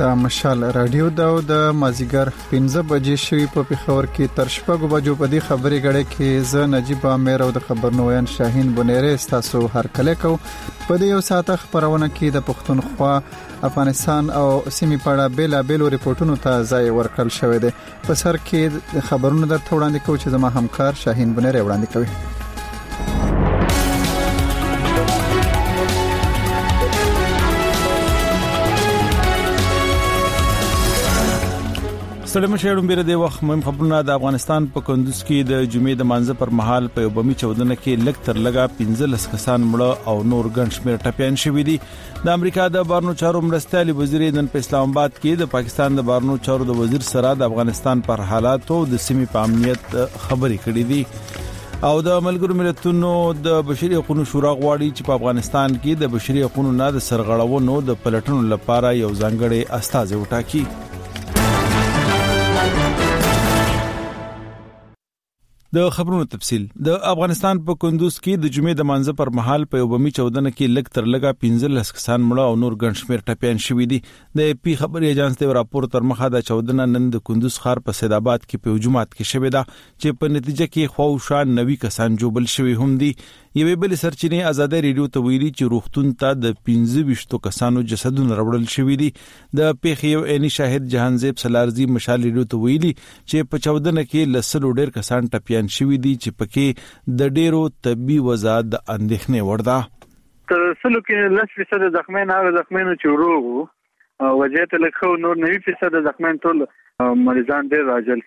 د مشال رادیو د مازیګر 15 بجې شوی په پیښور کې تر شپږ بجو په دې خبري غړې کې ز نجيب امیر او د خبرنویان شاهین بنيره تاسو هر کله کو په دې یو ساعت خبرونه کې د پښتونخوا افغانستان او سیمې په اړه بیل بیل ریپورتونو ته ځای ورکړل شوې ده په سر کې خبرونه درته وړاندې کوم چې زما همکار شاهین بنيره وړاندې کوي. سلام شهرم بیره دی وخت مهم خبرونه د افغانستان په کندوز کې د جمعې د مانځ پر مهال په بمي چودنه کې لږ تر لږه 15 کسان مړه او نور ګڼ شمېر ټپيان شوي دي. د امریکا د بارنو چارو مرستيالي وزیر نن په اسلام آباد کې د پاکستان د بارنو چارو د وزیر سره د افغانستان پر حالات او د سیمې په امنیت خبرې کړې دي او د ملګرو ملتونو د بشري حقوقو شورا غواړي چې په افغانستان کې د بشري حقوقو نه د سرغړونو د پلټنو لپاره یو ځانګړی استازي وټاکي. د خبرونو تفصيل د افغانستان په کندوز کې د جمعې د مانځ پر مهال په بمي چودنه کې لږ تر لږه 15 کسان مړه او نور ګڼ شمېر ټپيان شوي دي. د پی خبري ایجنس ته راپور تر مخه د چودنه نن د کندوز ښار په سید آباد کې په جمعات کې شوې ده چې په نتیجه کې خواوشا 90 کسان جوبل شوي هم دي. یوې بل سرچینې آزادۍ ریډیو ته ویلي چې روغتون ته د 15 کسانو جسدونه راوړل شوي دي. د پیښې یو عیني شاهد جهانزیب سلارزي مشال ریډیو ته ویلي چې په چودنه کې لسلو ډیر کسان ټپيان شوي دي چې پکې د ډیرو طبي وضعیت د اندېښنې وړ ده. تر څلو کې 10% زخمین هغه زخمینو چې وروغو وضعیت لکه نور 90% زخمین ټول مریضان ډیر راجل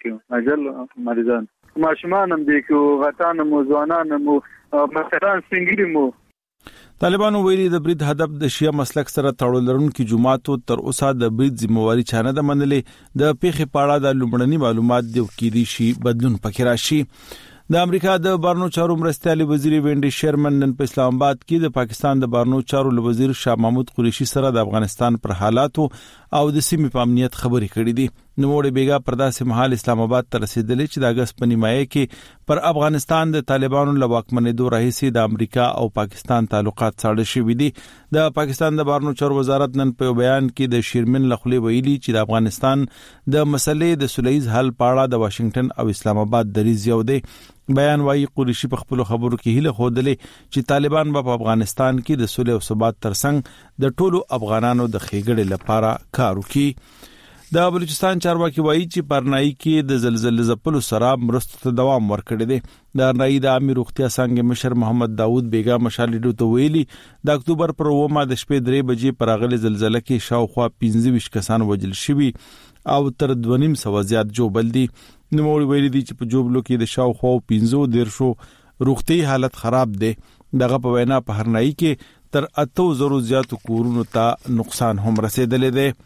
مریضان ماشومان هم دي کې غټان موضوعان مو مثلا سنگیری مو. طالبانو ویلي د برید هدف د شیعه مسلک سره تړاو لرونکي جماعتو تر اوسه د برید ذمہواری چانه د منلې د پیښې پاړه د لومړني معلومات د کېدي شي بدلون پکې راشي. د امریکا د بارنو چارو مرستيالي وزیر وینډي شرمن نن په اسلام آباد کې د پاکستان د بارنو چارو وزیر شاه محمود قریشي سره د افغانستان پر حالاتو او د سیمې په امنیت خبرې کړې دي. نوموړي بیګا پرداسه محل اسلام آباد ته رسیدلې چې د اگست په نیمایي کې پر افغانستان د طالبانو له واکمنېدو راهیسې د امریکا او پاکستان تعلقات ساړه شوي دي. د پاکستان د بارنو چارو وزارت نن په بیان کې د شیرمن لخلې ویلي چې د افغانستان د مسلې د سولهییز حل پاړه د واشنگټن او اسلام آباد دریځ یو دی. بیان وايي قریشي په خپل خبرو کې هیله خوده چې طالبان په افغانستان کې د صلح او ثبات ترڅنګ د ټولو افغانانو د خېګړې لپاره کار وکړي. د بلوچستان چارواکي وايي چې پرنای کې د زلزلې ځپلو سره مرستو ته دوام ورکړي دي. د نړۍ د عامه روغتیا څنګه مشر محمد داوود بیګا مشالډو ته ویلي د اکتوبر پر 9 د شپې 3 بجې پر اغلي زلزلې کې شاوخوا 15 کسان وژل شوي او تر 2.5 زیات جوبل دي. نوموړي ویلي دي چې په جوبلو کې د شاوخوا 15 روغتي حالت خراب دي. دغه په وینا په هرنای کې تر 800 زیات کورونو ته نقصان هم رسیدلی دی.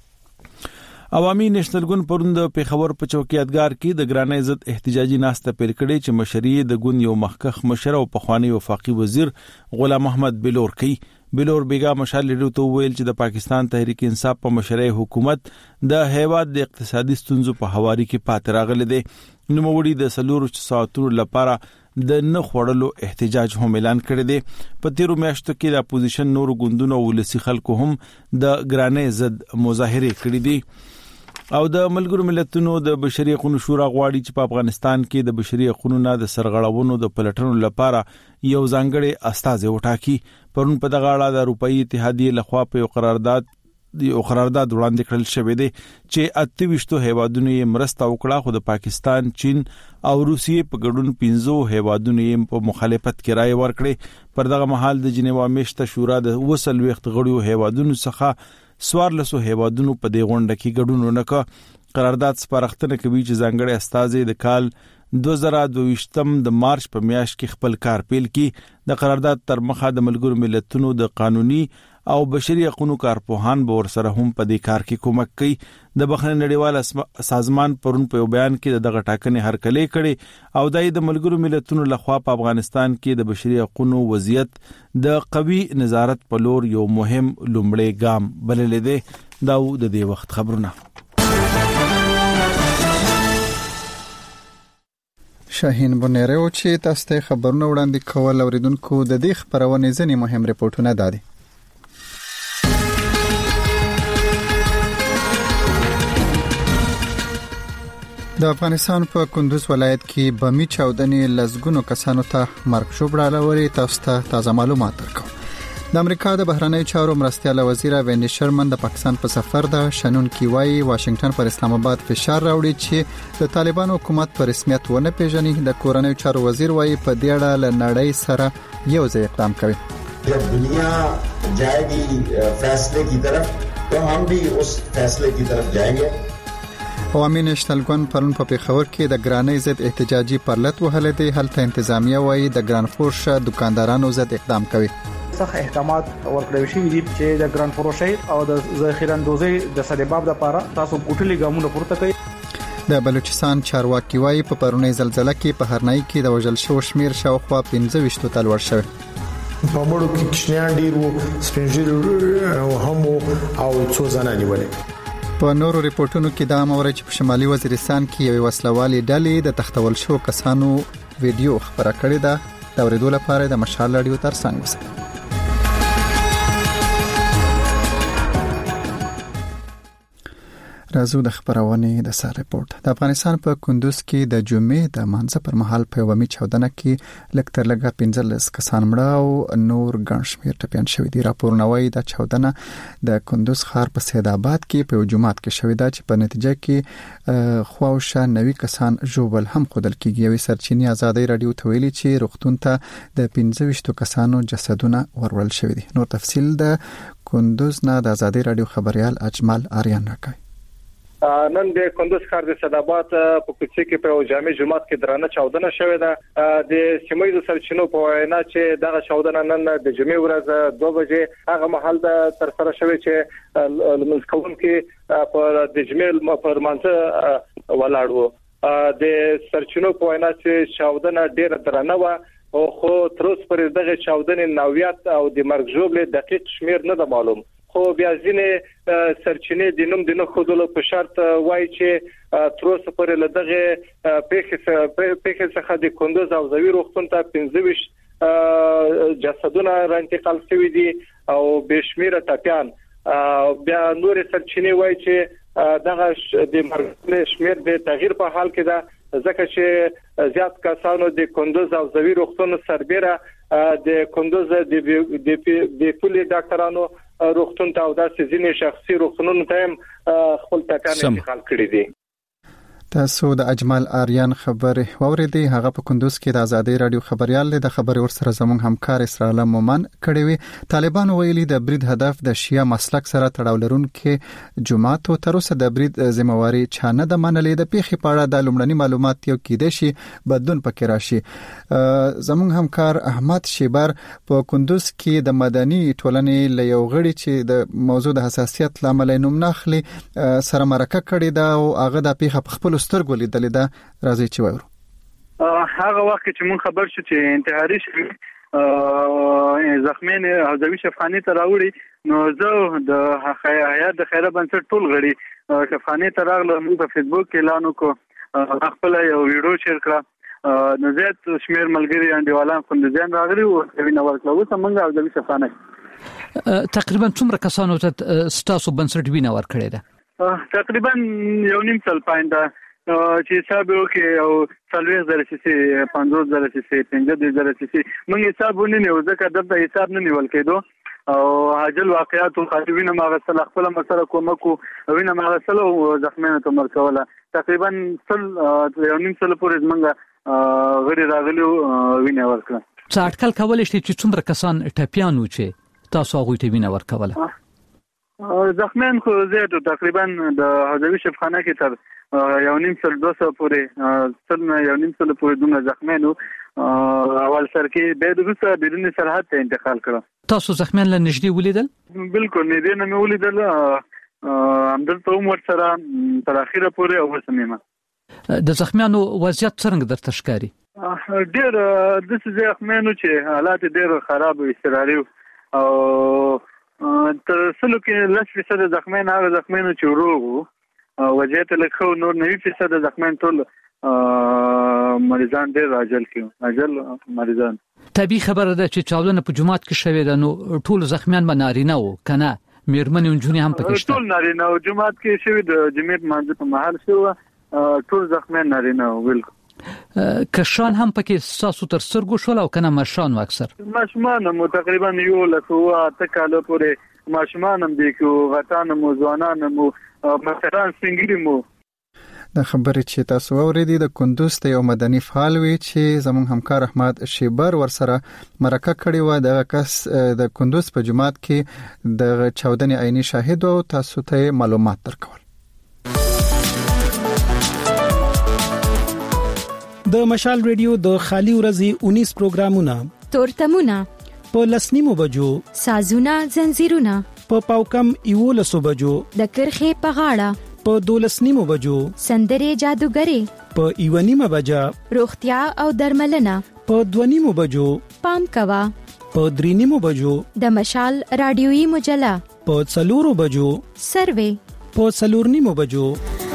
عوامي نېشنل ګوند پروند په خبر په چوکیدګار کې د ګرانۍ ضد احتجاجي ناسته پیل کړي چې مشري د ګوند یو مخکخ مشر او پخوانی وفاقي وزیر غلام محمد بلور کوي. بلور بیګا مشال لري ته ویل چې د پاکستان تحریک انصاف په مشرۍ حکومت د هیواد د اقتصادي ستونزو په حواله کې پاتې راغلي دي. نوموړي د سلور ساعتونو لپاره د نه خوړلو احتجاج هم اعلان کړی دی. په تیرو میاشتو کې د اپوزیشن نور ګوندونو ولسی خلکو هم د ګرانۍ ضد مظاهره کړې دي. او د ملګرو ملتونو د بشري حقوقو شورا غواړي چې په افغانستان کې د بشري حقوقو نه د سرغړونو د پلټنو لپاره یو ځانګړی استازي وټاکي. پرون په دغه اړه د اروپאי اتحادیې لخوا په یو قرارداد وړاندې کړل شوی دی چې 28 هیوادونو یې مرسته وکړه خو د پاکستان، چین او روسیې په ګډون 15 هیوادونو یې په مخالفت کې رائے ورکړي. پر دغه مهال د جنیوا میشته شورا د وصل وخت غړو هیوادونو څخه 14 هیوادونو په دې غونډه کې ګډون ونکړ. قرارداد سپارښتنه کوي چې ځانګړي استازي د کال 2022 د مارچ په میاشت کې خپل کار پیل کړي. د قرارداد تر مخه د ملګرو ملتونو د قانوني او بشري حقوقو کارپوهان به ورسره هم په دې کار کې کومک کوي. د بخښنې نړیوال سازمان پرون په بیان کې دغه ټاکنې هرکلې کړي او د ملګرو ملتونو لخوا په افغانستان کې د بشري حقوقو وضعیت د قوي نظارت په لور یو مهم لومړی ګام بللی دی. دا د دې وخت خبرونه. شاهین بنيره او چې تاسو ته خبرونه وړاندې کول اوریدونکو د دې خبرونه ځنې مهم ریپورتونه دادي. د افغانستان په کندوز ولایت کې بمی چاودنې لزګونو کسانو ته مرګ شوبړه لوري تاسو ته تازه معلومات ورکو. د امریکا د بهرنی چارو مرستیال وزیر وینډي شرمن د پاکستان په سفر د شنن کی وای واشنگټن پر اسلام آباد فشار راوړي چې د طالبان حکومت پر رسمیت ونه پیژني. د کورنۍ چارو وزیر وای په دې اړه ل نړۍ سره یو ځای اقدام کوي. जब दुनिया जाएगी फैसले की तरफ तो हम भी उस फैसले की तरफ जाएंगे. عوامي نېشنل ګوند پرون په پیښور کې د ګرانۍ ضد احتجاجي پرلط وهله دی. هلته انتظامیه وایي د ګران فروش دکاندارانو ضد اقدام کوي. صح احکامات ورکړل شوی دي چې د ګران فروشي او د ذخیره اندوزي د سبب لپاره تاسو کوټلي ګامونه پورته کوي. د بلوچستان چارواکي وایي په پرونی زلزلہ کې په هرنۍ کې د وژل شو شمیر شاوخوا 15 ته لوړ شوی. په مړو کې کښنیان ډیر سپینجل او هم او څو ځانانی ولې. په نورو ریپورتونو کې دا موري چې په شمالي وزیرستان کې یو وسلوالي ډلې د تختول شو کسانو ویډیو خبره کړې ده. دا ورېدو لپاره د مشال رادیو ترڅنګ وسه. راځو د خبرونه د سر ریپورت. د افغانستان په کندوز کې د جمعې د مانځ پر مهال په ومي چاودنه کې لکتر لګه 15 کسان مړه او نور ګڼ شمېر ټپيان شوي دي. راپورونه وايي د چاودنه د کندوز ښار په سید آباد کې په جمعات کې شوې ده چې په نتیجه کې خواوشه 90 کسان ژوبل هم خودل کېږي. یوې سرچینې ازادي رادیو ته ویلي چې روغتون ته د 15 کسانو جسدونه ورول شوي دي. نور تفصیل د کندوز نه د ازادي رادیو خبريال اجمل آریان راکوي. نن د کندوز ښار د صدابات په کوڅه کې په جامع جمعات کې درانه چاودنه شوې ده. د سیمې سرچینو په وینا چې دغه چاودنه نن د جمعې ورځ 2 بجې هغه محل د تر سره شوې چې لمزکون کې پر د جمعې پر منځ ولاړو. د سرچینو په وینا چې چاودنه ډېر درانه و او خو تر اوسه پر دغه چاودنې نوعیت او د مرګ ژوبل دقیق شمیر نه معلوم. خو بیا ځینې سرچینې د نوم د نه خودلو په شرط وایي چې تر اوسه پورې له دغه پیښې څخه د کندوز او زوی روغتون ته 15 جسدونه انتقال شوي دي او بشمیره ټپيان. بیا نور سرچینې وایي چې دغه د مرګ شمیر د تغییر په حال کې ده ځکه چې زیات کسانو د کندوز او زوی روغتون سربېره د کندوز د پولي ډاکټرانو روغتون ته او د ځینې شخصي روغتونونو ته خپل ټاکنې انتقال کړې دي. تاسو د اجمل آریان خبر واوریدي. هغه په کندوز کې د ازادي رادیو خبريال د خبري ورسره زموږ همکار اسرائیل مومن کړي وي. طالبان ویلي د برید هدف د شیا مسلک سره تړاو لرونکي جماعت او تر اوسه د برید ذمہواری چانه د منلې د پیښې په اړه د لومړني معلومات یو کېده شي بدلون پکې راشي. زموږ همکار احمد شیبر په کندوز کې د مدني ټولنې له یو غړي چې د موضوع د حساسیت لامل نوم ناخلي سره مرکه کړې ده او هغه د پیښه په خپل سترګو لیدلې ده. راځي چې وایو هغه وخت چې مون خبر شو چې انتحاري شوی زخمین حوزوي شفخانه ته راوړي نو زه د حیات د خیره بنسټ ټول غړي شفخانه ته راغلم. په فیسبوک کې اعلان وکړ خپل یو ویډیو شیر کړ. نو زیات شمیر ملګری انډیوالان کندوزیان راغلي او وینه ورکړه. اوس موږ حوزوي شفخانه تقریبا څومره کسانو ته ستاسو بنسټ وینه ورکړې ده؟ تقریبا 1.5 پاینده چې حساب وکړي او 40,000 سي 50,000 سي 50,000 سي موږ حساب ونیو ځکه دغه حساب نه نیول کېدو او عاجل واقعیات او خاطرینه ماغسل خپل مسله کومکو وینه ماغسل او زخمینه ته مرکوله. تقریبا 1.5 پورې موږ غړي راغلو وینه ورکړه. څه اټکل کولای شي چې څومره کسان ټپيان و چې تاسو هغه ته وینه ورکوله؟ زخمین خو زیاتو تقریبا د حوزوي شفخانه کې تر 1.5 پورې تر 1.5 پورې دومره زخمینو اول سر کې به د روسه بدون سرحد ته انتقال کړه. تاسو زخمین له نږدې ولیدل؟ بالکل نږدې نه ولیدل. همدلته عمر سره تر اخیره پورې او سمېما. د زخمیانو وضعیت څنګه درته ښکاري؟ ډېر د زخمینو چې حالات ډېر خراب او اضطراري او تر سلو کې 10% زخمین هغه زخمینو چې وروغو وضعیت لکه نور 90% زخمین ټول مریضان ډېر عاجل کیو عاجل مریضان. طبي خبره ده چې چاودنه په جمعات کې شوې ده نو ټول زخمیان به نارینه وو کنه میرمن او جونې هم پکې شته؟ ټول نارینه او جمعات کې شوې د جمعې مانځ په محل شو ټول زخمیان نارینه بالکل. کشان هم پکې ساسو تر سترګو شول او کنه مشان اکثر ماشومان مو تقریبا یو لکه تکاله پورې ماشومان هم دي کو غټان مو ځوانان مو مثلا سنگری مو. د خبرې چې تاسو اوریدي د کندوز ته یو مدني فعال وی چې زموږ همکار احمد شیبر ورسره مرکه کړې و. د کس د کندوز په جماعت کې د چاودنې عیني شاهد او تاسو ته معلومات درکول. د مشال ریډیو د خالي ورځې 19 پروګرامونه تورتمونه په لسنیمو بجو سازونه زنجیرونه په پاوکم یو لسو بجو د کرخه په غاړه په دولسنیمو بجو سندري جادوګری په ایونیمه بجا روغتیا او درملنه په دونیمو بجو پام کوا په درینیمو بجو د مشال رادیويي مجله په څلورو بجو سروي په څلورنیمو بجو.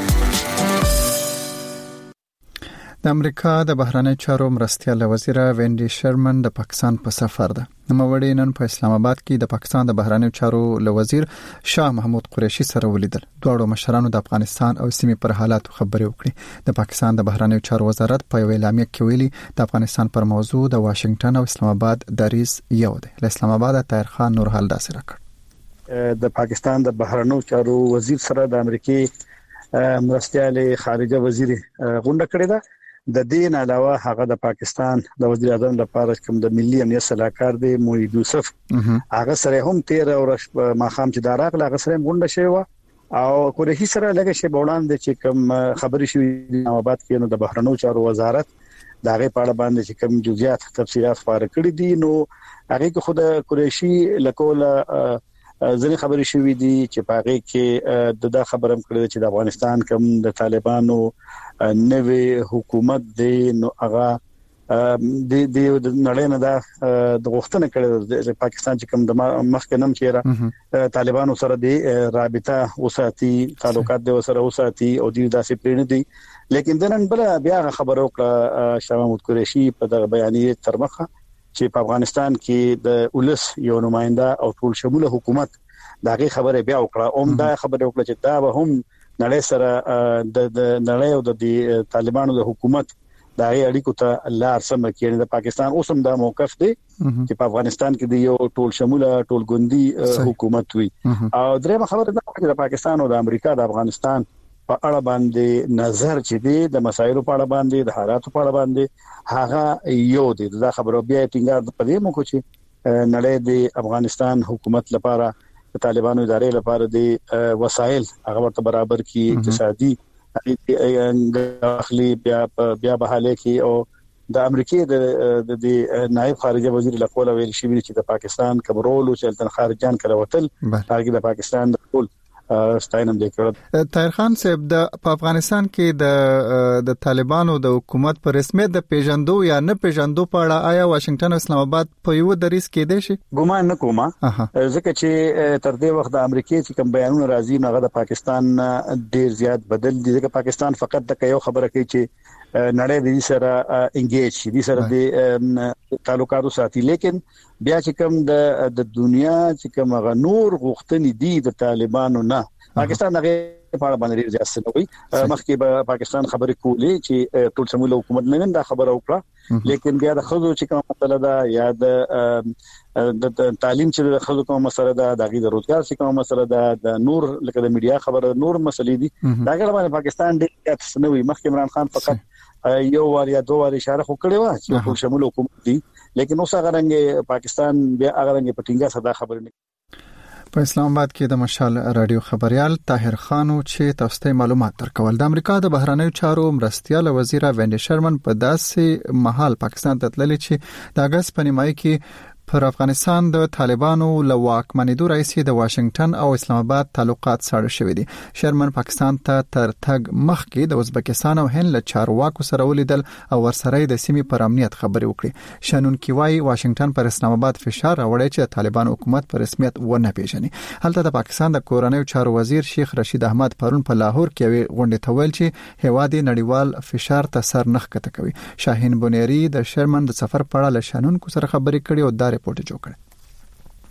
د امریکا د بهرنی چارو مرستیال وزیر وینډي شرمن د پاکستان په سفر ده. نوموړی نن په اسلام آباد کې د پاکستان د بهرنی چارو وزیر شاه محمود قریشي سره ولیدل. دواړو مشرانو د افغانستان او سیمې پر حالاتو خبرې وکړې. د پاکستان د بهرنی چارو وزارت په یو اعلامیه کې ویلي د افغانستان پر موضوع د واشنگټن او اسلام آباد دریځ یو دی. له اسلام آباد طاهر خان نورحال داسې راکړ. د پاکستان د بهرنی چارو وزیر سره د امریکای مرستیال خارجه وزیر غونډه کړې ده. د دین علاوه هغه د پاکستان د وزیر اعظم لپاره کوم د ملي امنیت صلاحکار دی موحد یوسف هغه سره هم 13 ورځ ما خام چې داراغله هغه سره غونډه شوی او قریشي سره لګه شی بولاند چې کوم خبري شوی د آباد کې نو د بهرنیو چارو وزارت دغه په اړه باندې چې کوم جزئیات تفصيلات خبره کړې دي نو هغه کې خود قریشي لکول ځنې خبرې شوې دي چې پاغه کې د خبرم کړی چې د افغانستان کوم د طالبانو نوې حکومت دی نو هغه د نړۍ نه د غوښتنه کړې د پاکستان چې کوم د مخکنم چیرې طالبانو سره د رابطه وساتي تعلقات د سره وساتي او د داسې پرېنه دي. لیکن دنن بل بیا خبرو کړه شاه محمود قریشي په دغه بیانیه ترمخه چې په افغانستان کې د ولس یو نماینده او ټول شموله حکومت دغه خبره بیا وکړه اوم دا خبره وکړه چې دا به هم نړۍ سره د نړۍ او د طالبانو د حکومت د اړیکو ته لار سم کړي. د پاکستان اوسم دا موقف دی چې په افغانستان کې د یو ټول شموله ټول ګوندي حکومت وي او درېمه خبره دا چې د پاکستان او د امریکا د افغانستان په اړه باندې نظر چې دی د مسایلو په اړه باندې د حالاتو په اړه باندې هغه یو دی. دا خبره بیا ټینګار په دې مو کو چې نړۍ د افغانستان حکومت لپاره د طالبانو ادارې لپاره د وسایل هغه ورته برابر کی اقتصادي اخلي بیا بحاله کی او د امریکای د نائب خارجه وزیر لخوا ویل شوی چې د پاکستان کبرول او چلتن خارجان کړه وتل هغه د پاکستان د ټول ستاینم لیکل. طاهر خان صاحب په افغانستان کې د طالبانو د حکومت پر رسمیت د پیژندو یا نه پیژندو په اړه آیا واشنگټن او اسلام آباد په یو دریځ کې دي شي؟ ګومان نه کومه ځکه چې تر دې وخت د امریکای چې کوم بیانونه راځي نو هغه د پاکستان ډیر زیات بدل دي. ځکه پاکستان فقط د یو خبره کوي چې نړۍ د سره انګیج شي د سره د تعلقاتو ساتي. لیکن بیا چې کوم د دنیا چې کوم غ نور غوښتنې دي د طالبانو نه پاکستان هغه په اړه باندې زیات څه وي. مخکې به پاکستان خبرې کولې چې ټول شموله حکومت نه دا خبره وکړه لیکن بیا د خزو چې کوم مسله ده یا د تعلیم چې د خزو کوم مسله ده د غي د روزګار چې کوم مسله ده د نور لکه د میډیا خبره نور مسلې دي دا غره باندې پاکستان ډېر څه نه وي. مخکې عمران خان فقط یو وار یا دوه وار اشاره وکړې و چې ټول شموله حکومت دي لیکن اوس هغه رنګ پاکستان بیا هغه رنګ پټینګه صدا خبره نه. په اسلام آباد کې د مشال رادیو خبريال طاهر خانو چې تاسو ته معلومات درکول. د امریکا د بهرنیو چارو مرستیال وزیر وینډي شرمن په داسې محل پاکستان ته تللی چې د اگست په نیمایي کې پر افغانستان د طالبانو له واکمنېدو راځي د واشنگټن او اسلام آباد تعلقات ساړه شوې دي. شرمن پاکستان ته تر تګ مخکې د ازبکستان او هند له چارواکو سره ولیدل او ورسره د سیمې پر امنیت خبرې وکړي. شانون کی وای واشنگټن پر اسلام آباد فشار راوړی چې طالبان حکومت پر رسمیت ونه پیژني. هلته د پاکستان د کورنیو چارو وزیر شیخ رشید احمد پرون په لاهور کې غونډه ته ویل چې هواد نړیوال فشار ته سر نخ کته کوي. شاهین بونیری د شرمن د سفر په اړه له شانون کو سره خبرې کړې او دا ریپورت جوړ کړ.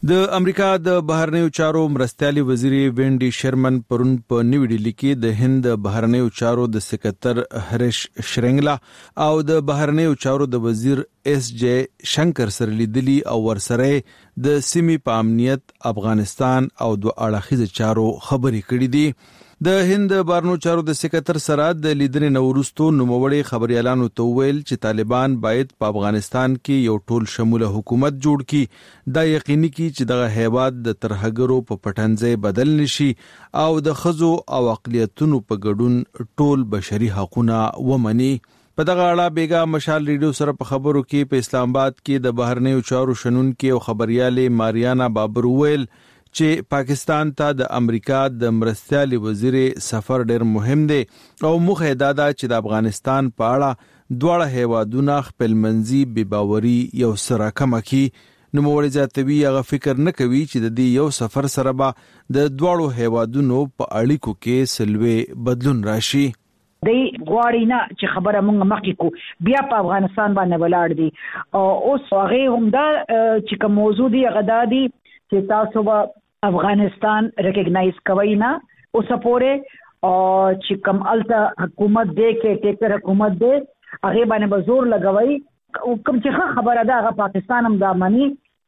د امریکا د بهرنیو چارو مرستيالي وزیر وینډي شرمن پرون په نیو ډیلی کې د هند بهرنیو چارو د سکرټر هریش شرنګلا او د بهرنیو چارو د وزیر اس جے شنکر سره لیدلي او ورسره د سیمې په امنیت افغانستان او د اړخیز چارو خبرې کړې دي. د هند بهرنیو چارو د سکرټر سره د لیدنې نورستو نوموړي خبريالانو ته ویل چې طالبان باید په افغانستان کې یو ټول شموله حکومت جوړ کړي، دا یقیني کړي چې دغه هیواد د ترهګرو په پټنځي بدل نشي او د خزو او اقلیتونو په ګډون ټول بشري حقوقونه ومني. په دغه اړه بیګا مشال ریډیو سره په خبرو کې په اسلام آباد کې د بهرنیو چارو شنونکو او خبريالې ماریانا بابر ویل چې پاکستان ته د امریکا د مرستيالي وزیر سفر ډېر مهم دی او موخه دا ده چې د افغانستان په اړه دواړه هیوادونه خپل منځي بې باوري یو سره کم کړي. نوموړي زیاتوي هغه فکر نه کوي چې د دې یو سفر سره به د دواړو هیوادونو په اړیکو کې سلوي بدلون راشي. دی غواړي نه چې خبره مونږ مخکې کو بیا په افغانستان باندې ولاړ دي او اوس هغه هم دا چې کوم موضوع دی غدا دي چې تاسو به افغانستان ریکګنایز کوي نه او سپورې او چې کوم الته حکومت دی کې ټیکر حکومت دی هغه باندې به زور لګوي. کوم چې خبره ده هغه پاکستان هم دا مانی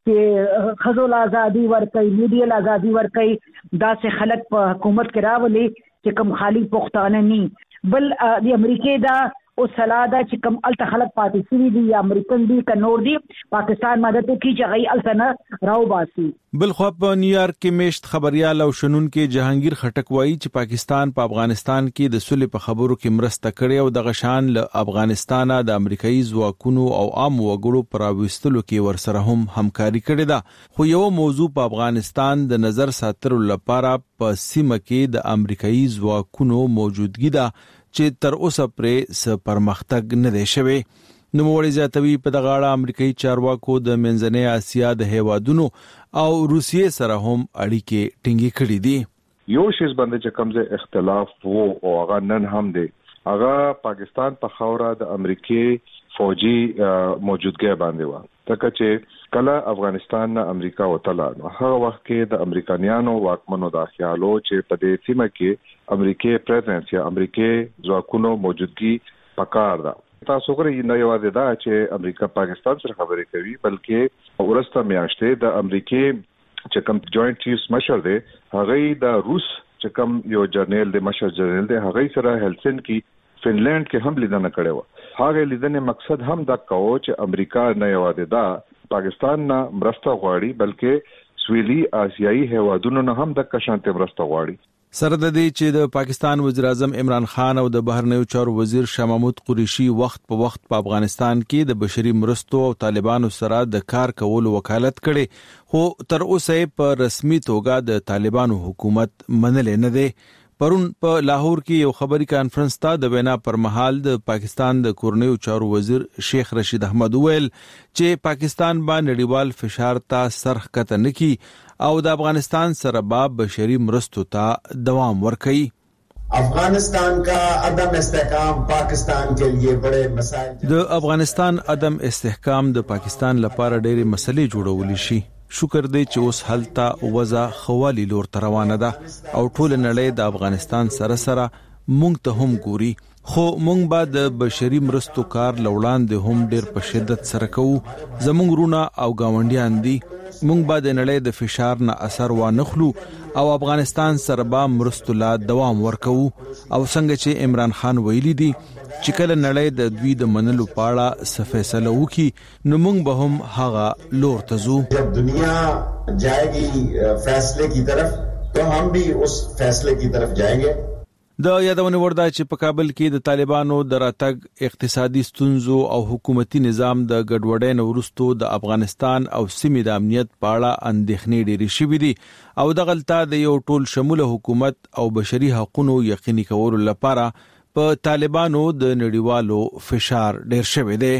چې خزول ازادي ورکړي، میډیا ازادي ورکړي، دا چې خلک په حکومت کې راولي چې کوم خالی پښتانه ني بل د امریکای دا او سلاده چې کوم الته خلک پاتې شي دي یا امریکن دي که نور دي پاکستان مدد کوي چې غي الته نه راو باسي. بل خو په نیویارک کې میشت خبريال او شنون کې جهانگیر خټک وایي چې پاکستان په افغانستان کې د صلح په خبرو کې مرسته کړې او د غشان له افغانستان د امریکایي ځواکونو او عام وګړو پر راوستلو کې ورسره هم همکاري کړې ده. خو یو موضوع په افغانستان د نظر ساتلو لپاره په سیمه کې د امریکایي ځواکونو موجودګي ده چې تر اوسه پرې څه پرمختګ نه دی شوی. نوموړي زیاتوي په دغه اړه امریکایي چارواکو د منځنۍ اسیا د هیوادونو او روسیې سره هم اړیکې ټینګې کړې دي. یو شی باندې چې کوم اختلاف وو او هغه نن هم دی هغه پاکستان په خاوره د امریکای فوجي موجودګي باندې و. ترڅو چې کله افغانستان نه امریکا وتله نو هغه وخت کې د امریکایانو واکمنو د خیالو چې په دې سیمه کې امریکای پریزنس یا امریکای ځواکونو موجودګي پکار ده. تاسو غواړئ نه یوازې دا چې امریکا پاکستان سره خبرې کوي بلکې ورسته میاشتې د امریکای چې کوم جوائنٹ چیفز مشر دی هغه د روس چې کوم یو جنرال دی مشر جنرال دی هغه سره هلسنکی فنلند کې هم لیدنه کړې و. هغه لیدنې مقصد هم دا کوو چې امریکا نه یوازې دا پاکستان نه مرسته غواړي بلکې سویلي آسیایي هیوادونو نه هم د کشانته مرسته غواړي. سره د دې چې د پاکستان وزیر اعظم عمران خان او د بهرنیو چارو وزیر شاه محمود قریشي وخت په وخت په افغانستان کې د بشري مرستو او طالبانو سره د کار کولو وکالت کړي خو تر اوسه په رسمي توګه د طالبانو حکومت منلې نه دی. پرون په لاهور کې یو خبري کانفرنس ته د وینا پر مهال د پاکستان د کورنیو چارو وزیر شیخ رشید احمد ویل چې پاکستان باندې نړیوال فشار ته سرخ کته نکي او د افغانستان سره به بشري مرستو ته دوام ورکړي. افغانستان کا عدم استحکام پاکستان کے لیے بڑے مسائل. د افغانستان عدم استحکام د پاکستان لپاره ډېرې مسلې جوړولې شي. شکر دی چې اوس حالت وضع خوالي لور ته روانه ده او ټول نړۍ د افغانستان سره مونږ ته هم ګوري خو مونږ به د بشري مرستو کار لوړاندې هم ډېر په شدت سره کوو. زمونږ رونه او گاونډیان دي مونږ به د نړۍ د فشار نه اثر وانخلو او افغانستان سره به مرستو لا دوام ورکوو او څنګه چې عمران خان ویلي دي چې کله نړۍ د دوی د منلو پاړه څه فیصله وکړي نو مونږ به هم هغه لور ته ځو. جب دنیا جائے گی فیصلے کی طرف تو ہم بھی اس فیصلے کی طرف جائیں گے. د یادونه ورده چې په کابل کې د طالبانو د راتګ اقتصادي ستونزو او حکومتي نظام د ګډوډۍ نه وروسته د افغانستان او سیمې د امنیت په اړه اندېښنې ډېرې شوې دي او د غلطه د یو ټول شموله حکومت او بشري حقوقو یقیني کولو لپاره په طالبانو د نړیوالو فشار ډېر شوی دی.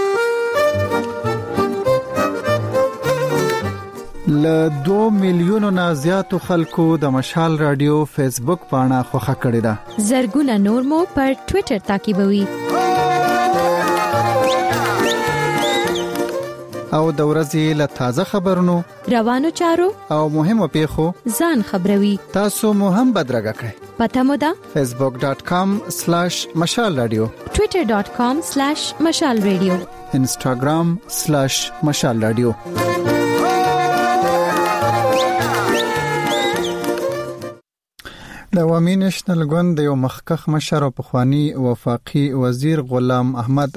ل 2 میلیونو نه زیاتو خلکو د مشال رادیو فیسبوک پاڼه خوښه کړې ده. زرګونه نور مو پر ټوئیټر تعقیبوي. او د ورځې له تازه خبرونو روانو چارو او مهمو پیښو ځان خبروي. تاسو مو هم بدرګه کړئ. پته مو ده facebook.com/مشال رادیو، twitter.com/مشال رادیو، instagram/مشال رادیو. د عوامي نېشنل ګوند یو مخکخ مشر او پخوانی وفاقي وزیر غلام احمد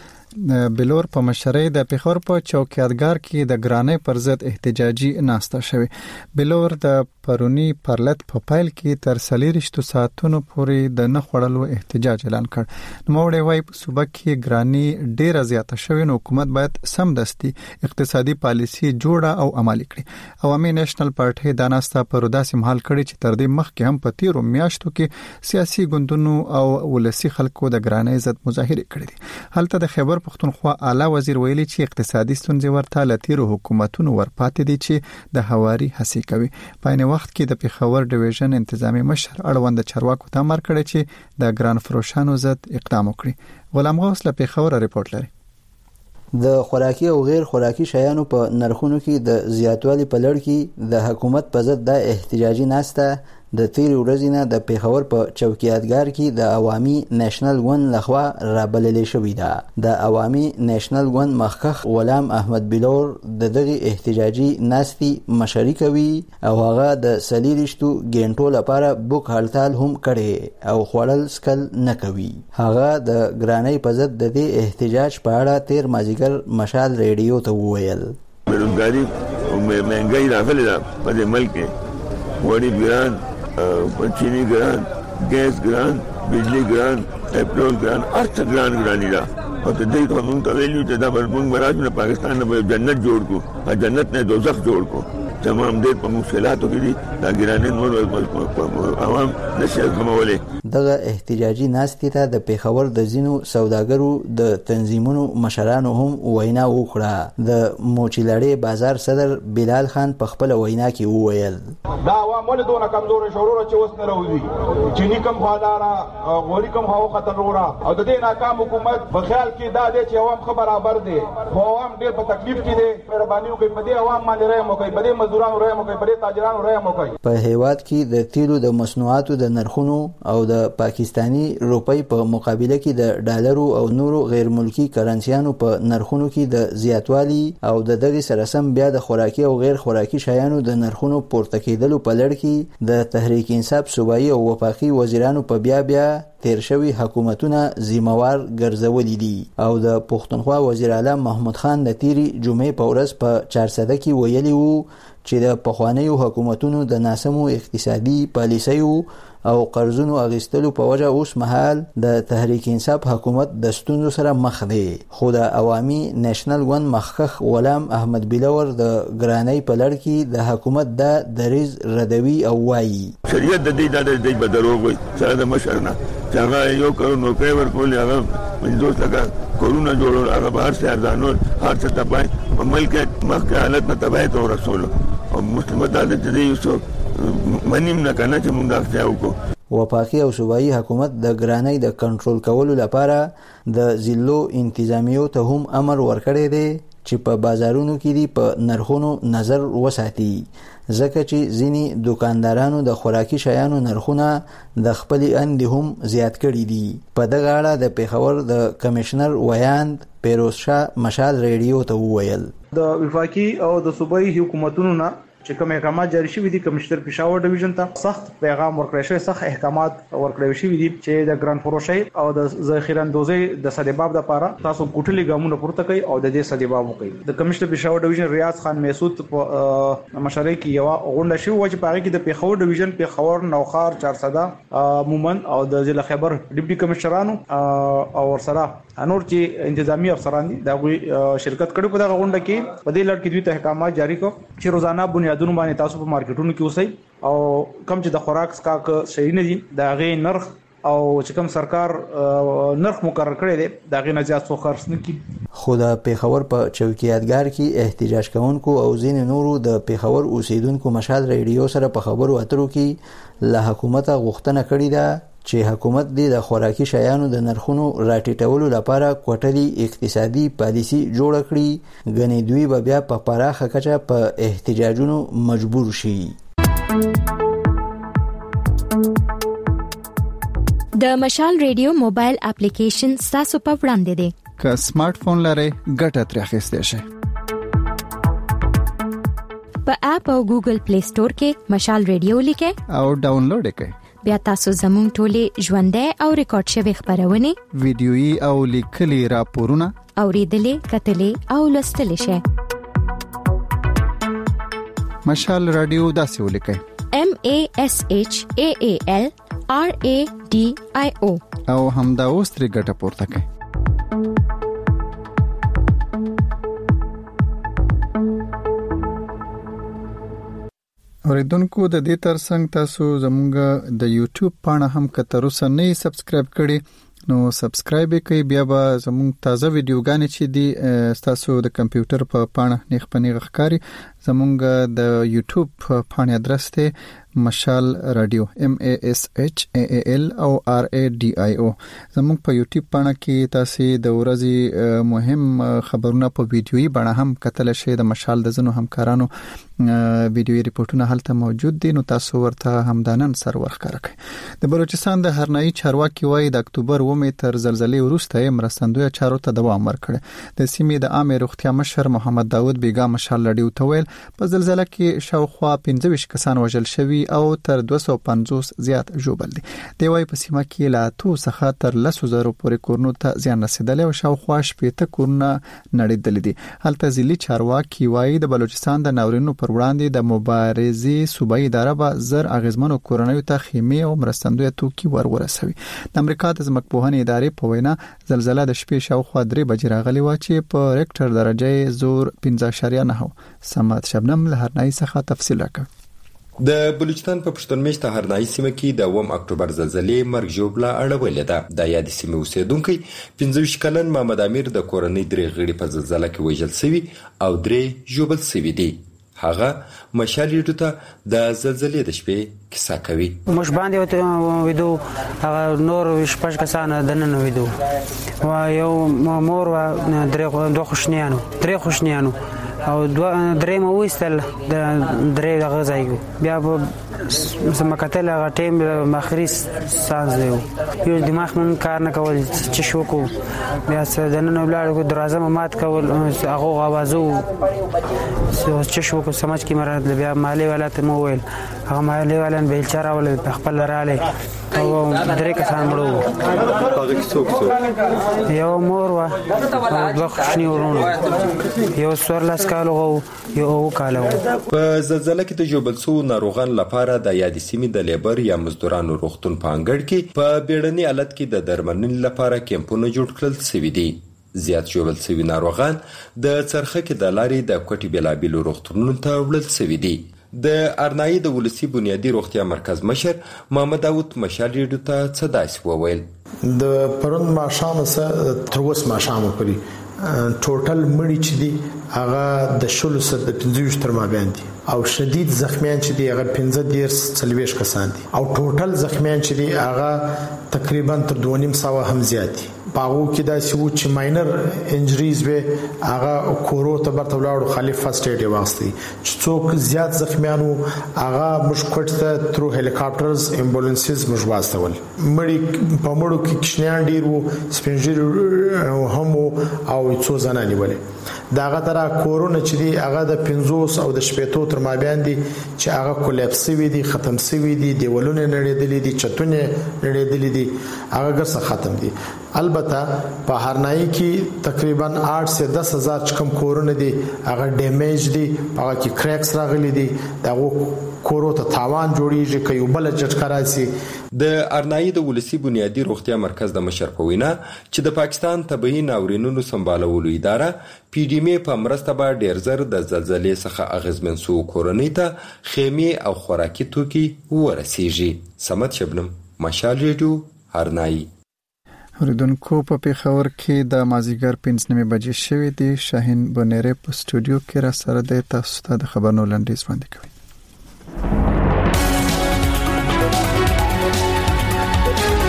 بلور په مشرۍ د پیښور په چوکیدګار کې د ګرانۍ پر ضد احتجاجي ناسته شوی. بلور د پرونی پرلط په پایل کې تر 40 ساعتونو پورې د نه خړلو احتجاج اعلان کړ. نوموړی وايي په صوبه کې ګرانۍ ډیره زیاته شوې، نو حکومت باید سمدستي اقتصادي پالیسي جوړه او عملي کړي. عوامي نېشنل پارټي دا ناسته پر داسې مهال کړي چې تر دې مخکې هم په تیرو میاشتو کې سیاسي ګوندونو او ولسی خلکو د ګرانۍ ضد مظاهره کړې دي. هلته د خیبر پختونخوا اعلی وزیر ویلي چې اقتصادي ستونزې ورته لتیرو حکومتونو ورپاتې دي چې د هواري هڅې کوي. په عین وخت کې د پیښور ډیویژن انتظامی مشر اړوند چارواکو ته امر کړی چې د ګران فروشانو ضد اقدام وکړي. غلام غوث له پیښور رپورټ لري. د خوراکي او غیر خوراکي شیانو په نرخونو کې د زیاتوالي په لړ کې د حکومت په ضد د احتجاجي ناسته د تیر ورځې نه د پیښور په چوکیدګار کې د عوامي نېشنل ګوند لخوا رابللې شوې ده. د عوامي نېشنل ګوند مخکخ غلام احمد بلور د دغه احتجاجي ناستي مشري کوي او هغه د 40 غنټو لپاره بوک هړتال هم کړي او خوړل سکل نه کوي. هغه د ګرانۍ په ضد د دې احتجاج په اړه تیر مازیګر مشال ریډیو ته وویل. بیروزګاری او مهنګای راغلی ده په دې ملک کې، وړي ګران، چینی ګران، ګیس ګران، بجلی ګران، پټرول ګران، هر څه ګرانی ده. او ته دې ته موږ ته ویلو چې دا موږ راځو پاکستان نه جنت جوړ کو، جنت نه دوزخ جوړ کو. تمام دې په مشکلاتو کې دي دا ګرانې نور عوام نشي کومولې. دغه احتجاجي ناستې ته د پیښور د زینو سوداګرو د تنظیمونو مشرانو هم وینا وکړه. د موچیلړې بازار صدر بلال خان په خپل وینا کې وویل دا عوام ولې دونه کمزور شورو چې اوس نه راوځي، چې نیکم خدارا غوړي کوم هاو خطر ورا او د دې ناکام حکومت په خیال کې دا دي چې عوام خبر برابر دي، خو عوام ډېر په تکلیف کې دي. مهرباني وکړئ په دې عوام باندې رحم وکړئ، په دې مزدورانو رحم وکړئ، په دې تاجرانو رحم وکړئ. په هیواد کې د تیلو د مصنوعاتو د نرخونو او د پاکستانی روپۍ په مقابله کې د ډالرو او نورو غیر ملکی کرنسیانو په نرخونو کې د زیاتوالي او د دغه سره سم بیا د خوراکي او غیر خوراکي شیانو د نرخونو پورته کېدلو په لړ کې د تحریک انصاف صوبایي او وفاقي وزیرانو په بیا تیر شوی حکومتونه ذمہوار ګرځولي دي. او د پښتونخوا وزیر اعلی محمود خان د تیری جمعې په ورځ په 400 کې ویلي وو چې د پخوانیو حکومتونو د ناسمو اقتصادي پالیسیو او قرضونو اغیستلو په وجه اوس مهال د تحریک انصاف حکومت د ستونزو سره مخ دی. خو د عوامي نېشنل ګوند مخکخ غلام احمد بلور د ګرانۍ په لړ کې د حکومت د دریز ردوي او وایي شریعت د دې د بدروغ وي چې د مشرنا څنګه یو کړو نو کوي ورکول هغه منځو څنګه کورونا جوړول هغه بهر سي ارزانول هر څه تبای په ملک مخکې حالت نه تبای تو رسول او مسلمان د دې یو منیم نه کنه چې موږ دا وکړو. وفاقي او صوبایي حکومت د ګرانۍ د کنټرول کولو لپاره د ضلعو انتظامیو ته هم امر ورکړی دی چې په بازارونو کې دی په نرخونو نظر وساتي، ځکه چې ځینی دکاندارانو د خوراکي شیانو نرخونه د خپل اند هم زیات کړي دي. په دغه اړه د پیښور د کمشنر ویاند پیروز شاه مشال ریډیو ته وویل د وفاقي او د صوبایي حکومتونو نه چې کوم احکامات جاری شوي دي کمشنر پیښور ډیویژن ته سخت پیغام ورکړی شوی، سخت احکامات ورکړی شوی دي چې د ګران فروشۍ او د ذخیره اندوزۍ د سدباب لپاره تاسو کوټلي ګامونه پورته کوي او د دې سدباب وکړي. د کمشنر پیښور ډیویژن ریاض خان میسود په مشرۍ کې یو غونډه شوې و چې په هغه کې د پیښور ډیویژن پیښور نوخار 400 مومن او د ضلع خیبر ډیپټي کمشنرانو او ورسره انور چې انتظامی افسران دي دا شرکت کړي په دغه غونډه کې. په دې لړ کې دوی ته احکامات جاری کړ چې روزانه بنیادونو باندې تاسو په مارکیټونو کې اوسئ او کم چې د خوراک سکاک شي نه دي دا غي نرخ او چې کوم سرکار نرخ مقرر کړی دی دا غي نه زیات څو خرڅ نه کی. خو د پیښور په چوکیدګار کې احتجاج کوونکو او ځین نورو د پیښور اوسیدونکو مشال ریډیو سره په خبرو اترو کې له حکومت غوښتنه کړې ده چې حکومت د خوراکي شیانو د نرخونو راټیټولو لپاره کوټلي اقتصادي پالیسي جوړ کړي، غني دوی به بیا په پراخه کچه په احتجاجونو مجبور شي. د مشال ریډیو موبایل اپلیکیشن تاسو په وړاندې دی. که سمارټ فون لرئ ګټه ترې اخیستئ شئ. په اپ او ګوګل پلی سٹور کې مشال ریډیو لیکئ او ډاونلوډ کړئ. بیا تاسو زموږ ټولې ژوندۍ او ریکارډ شوی خبرونه، ویډیويي او لیکلي راپورونه اوریدلې، کتلې او لوستلې شئ. مشال رادیو داسې ولیکئ: MASHAAL RADIO او همدا اوس ترې ګټه پورته کړئ. اوریدونکو د دې ترڅنګ تاسو زموږ د یوټیوب پاڼه هم کتر اوسه نه سبسکرایب کړئ نو سبسکرایب کړئ. بیا به زموږ تازه ویډیوګانې چې دي تاسو د کمپیوټر په پاڼه نیغ په نیغ ښکاري. زموږ د یوټیوب پاڼه ادرس ته مشال رادیو MASHAAL او RADIO. زموږ په یوټیوب پاڼه کې تاسو د ورځې مهم خبرونه په ویډیويي بڼه هم کتل شئ. د مشال د زنو همکارانو ویډیويي ریپورتونه هلته موجود دي، نو تاسو ورته همدانن سر ورخکاره کړئ. د بلوچستان د هرنایي چارواکي وایي د اکتوبر 9 تر زلزلې وروسته مرستندوی چارو ته دوام ورکړي. د سیمې د عامه روغتیا مشر محمد داود بیگا مشال رادیو ته ویل په زلزلې کې شاوخوا 15 کسان وژل شوي او تر 250 زیات ژوبل دي. د وای په سیمه کې لا تو څخه تر 100,000 پورې کورونو ته زیان رسیدلی او شاوخوا 80 کورونه نړیدل دي. هلته ځلي چارواکي وایي د بلوچستان د ناورینو پر وړاندې د مبارزې صوبایي اداره به زر اغیزمنو کورنیو ته خیمې او مرستندوی توکي ورسوي. د امریکا د ځمکپوهنې ادارې په وینا زلزلہ د شپې شاوخوا 3 بجې راغلی و چې په ریکټر درجه زور 15.9. سمات شبنم له هرنایي څخه تفصیل راکړ. د بلوچستان په پښتون میشته هرنایي سیمه کې د 1 اکتوبر زلزلې مرګ ژوبله اړولې ده. د یاد سیمه اوسیدونکو 15 کلن محمد امیر د کورنۍ 3 غړي په زلزلې کې وژل شوی او 3 ژوبل شوی دي. هغه مشال ریډیو ته د زلزلې د شپې کیسه کوي. مش باندې ویدو هغه نور شپږ کسان دننه ویدو و یو مور و درې خوشنیانو او درې مو وستل د درې دغه ځای بیا په سمکتل هغه ټیم مخري سانز یو دماغ من کار نه کول چې شو کو بیا دننه ولاړ دروازه مات کول هغه غوازو چې شو کو سمج کی مراد بیا مالی والا ته مو ویل هغه مالی والا بیلچاره ول خپل رااله او درې کسان مړو. هغه څوک یو مور و دوه خوشنی ورونو یو سورلاس کالو یو کالو. په زلزلې کې د جوبلسو ناروغان لپاره د یادې سیمې د لیبر یا مزدورانو روغتون په انګړ کې په بیړني حالت کې د درملنې لپاره کیمپونه جوړ کړل شوي دي. زیات جوبل شوي ناروغان د څرخه کې د لارې د کوټي بلابلو روغتونونو ته وړل شوي دي. د ارنایي د ولسی بنیادی روغتیا مرکز مشر محمد داود مشال ریډیو ته څه داسې وویل: د پرون ماښام سره تر اوس ماښام پورې ټوټل مړي چې دي هغه د شلو سره د 15 تر مابین دي او شدید زخمیان چې دي هغه 15 کسان دي او ټوټل زخمیان چې دي هغه تقریبا تر 2.5 هم زیات دي. باغو کې دا سوي چې ماینر انجریز به هغه کورو ته برته ولاړو خالي فرست ایډ واغستي چې څوک زیات زخمیانو هغه مشکوت ته تر هلیکاپټرز امبولانسز مجواستول. مړي په مړو کې کښنیان ډیر وو سپینجری هم او څو ځنه نیولې. داغه تر کورونه چې دي هغه د 50 او د 80 تر مابین دي چې هغه کولیپس وي دي ختم شوی دي دیوالونه نړیدلې دي چتونه نړیدلې دي هغه ګرځه ختم دي. البته په هرنایي کې تقریبا 8 سے 10,000 کم کورونه دي هغه ډیمیج دي هغه کې کریکس راغلي دي دغه کورو ته تاوان جوړیږي کوي بل جټکا راځي. د ارنایي د ولسی بنیادی روغتیا مرکز د مشر په وینا چې د پاکستان طبي ناورینونو سمبالولو اداره پی ډی ام په مرسته به ډیر زر د زلزلې څخه اغیزمن سو کورنۍ ته خیمه او خوراکي توکي ورسیږي. سمت شبنم مشال ریډیو هرنایي. اوریدونکو په پیښور کې د مازیګر 5 بجې شوې دي. شاهین بونیره په سټوډیو کې را سره د تاسو ته د خبرونو لنډیز وړاندې کوي.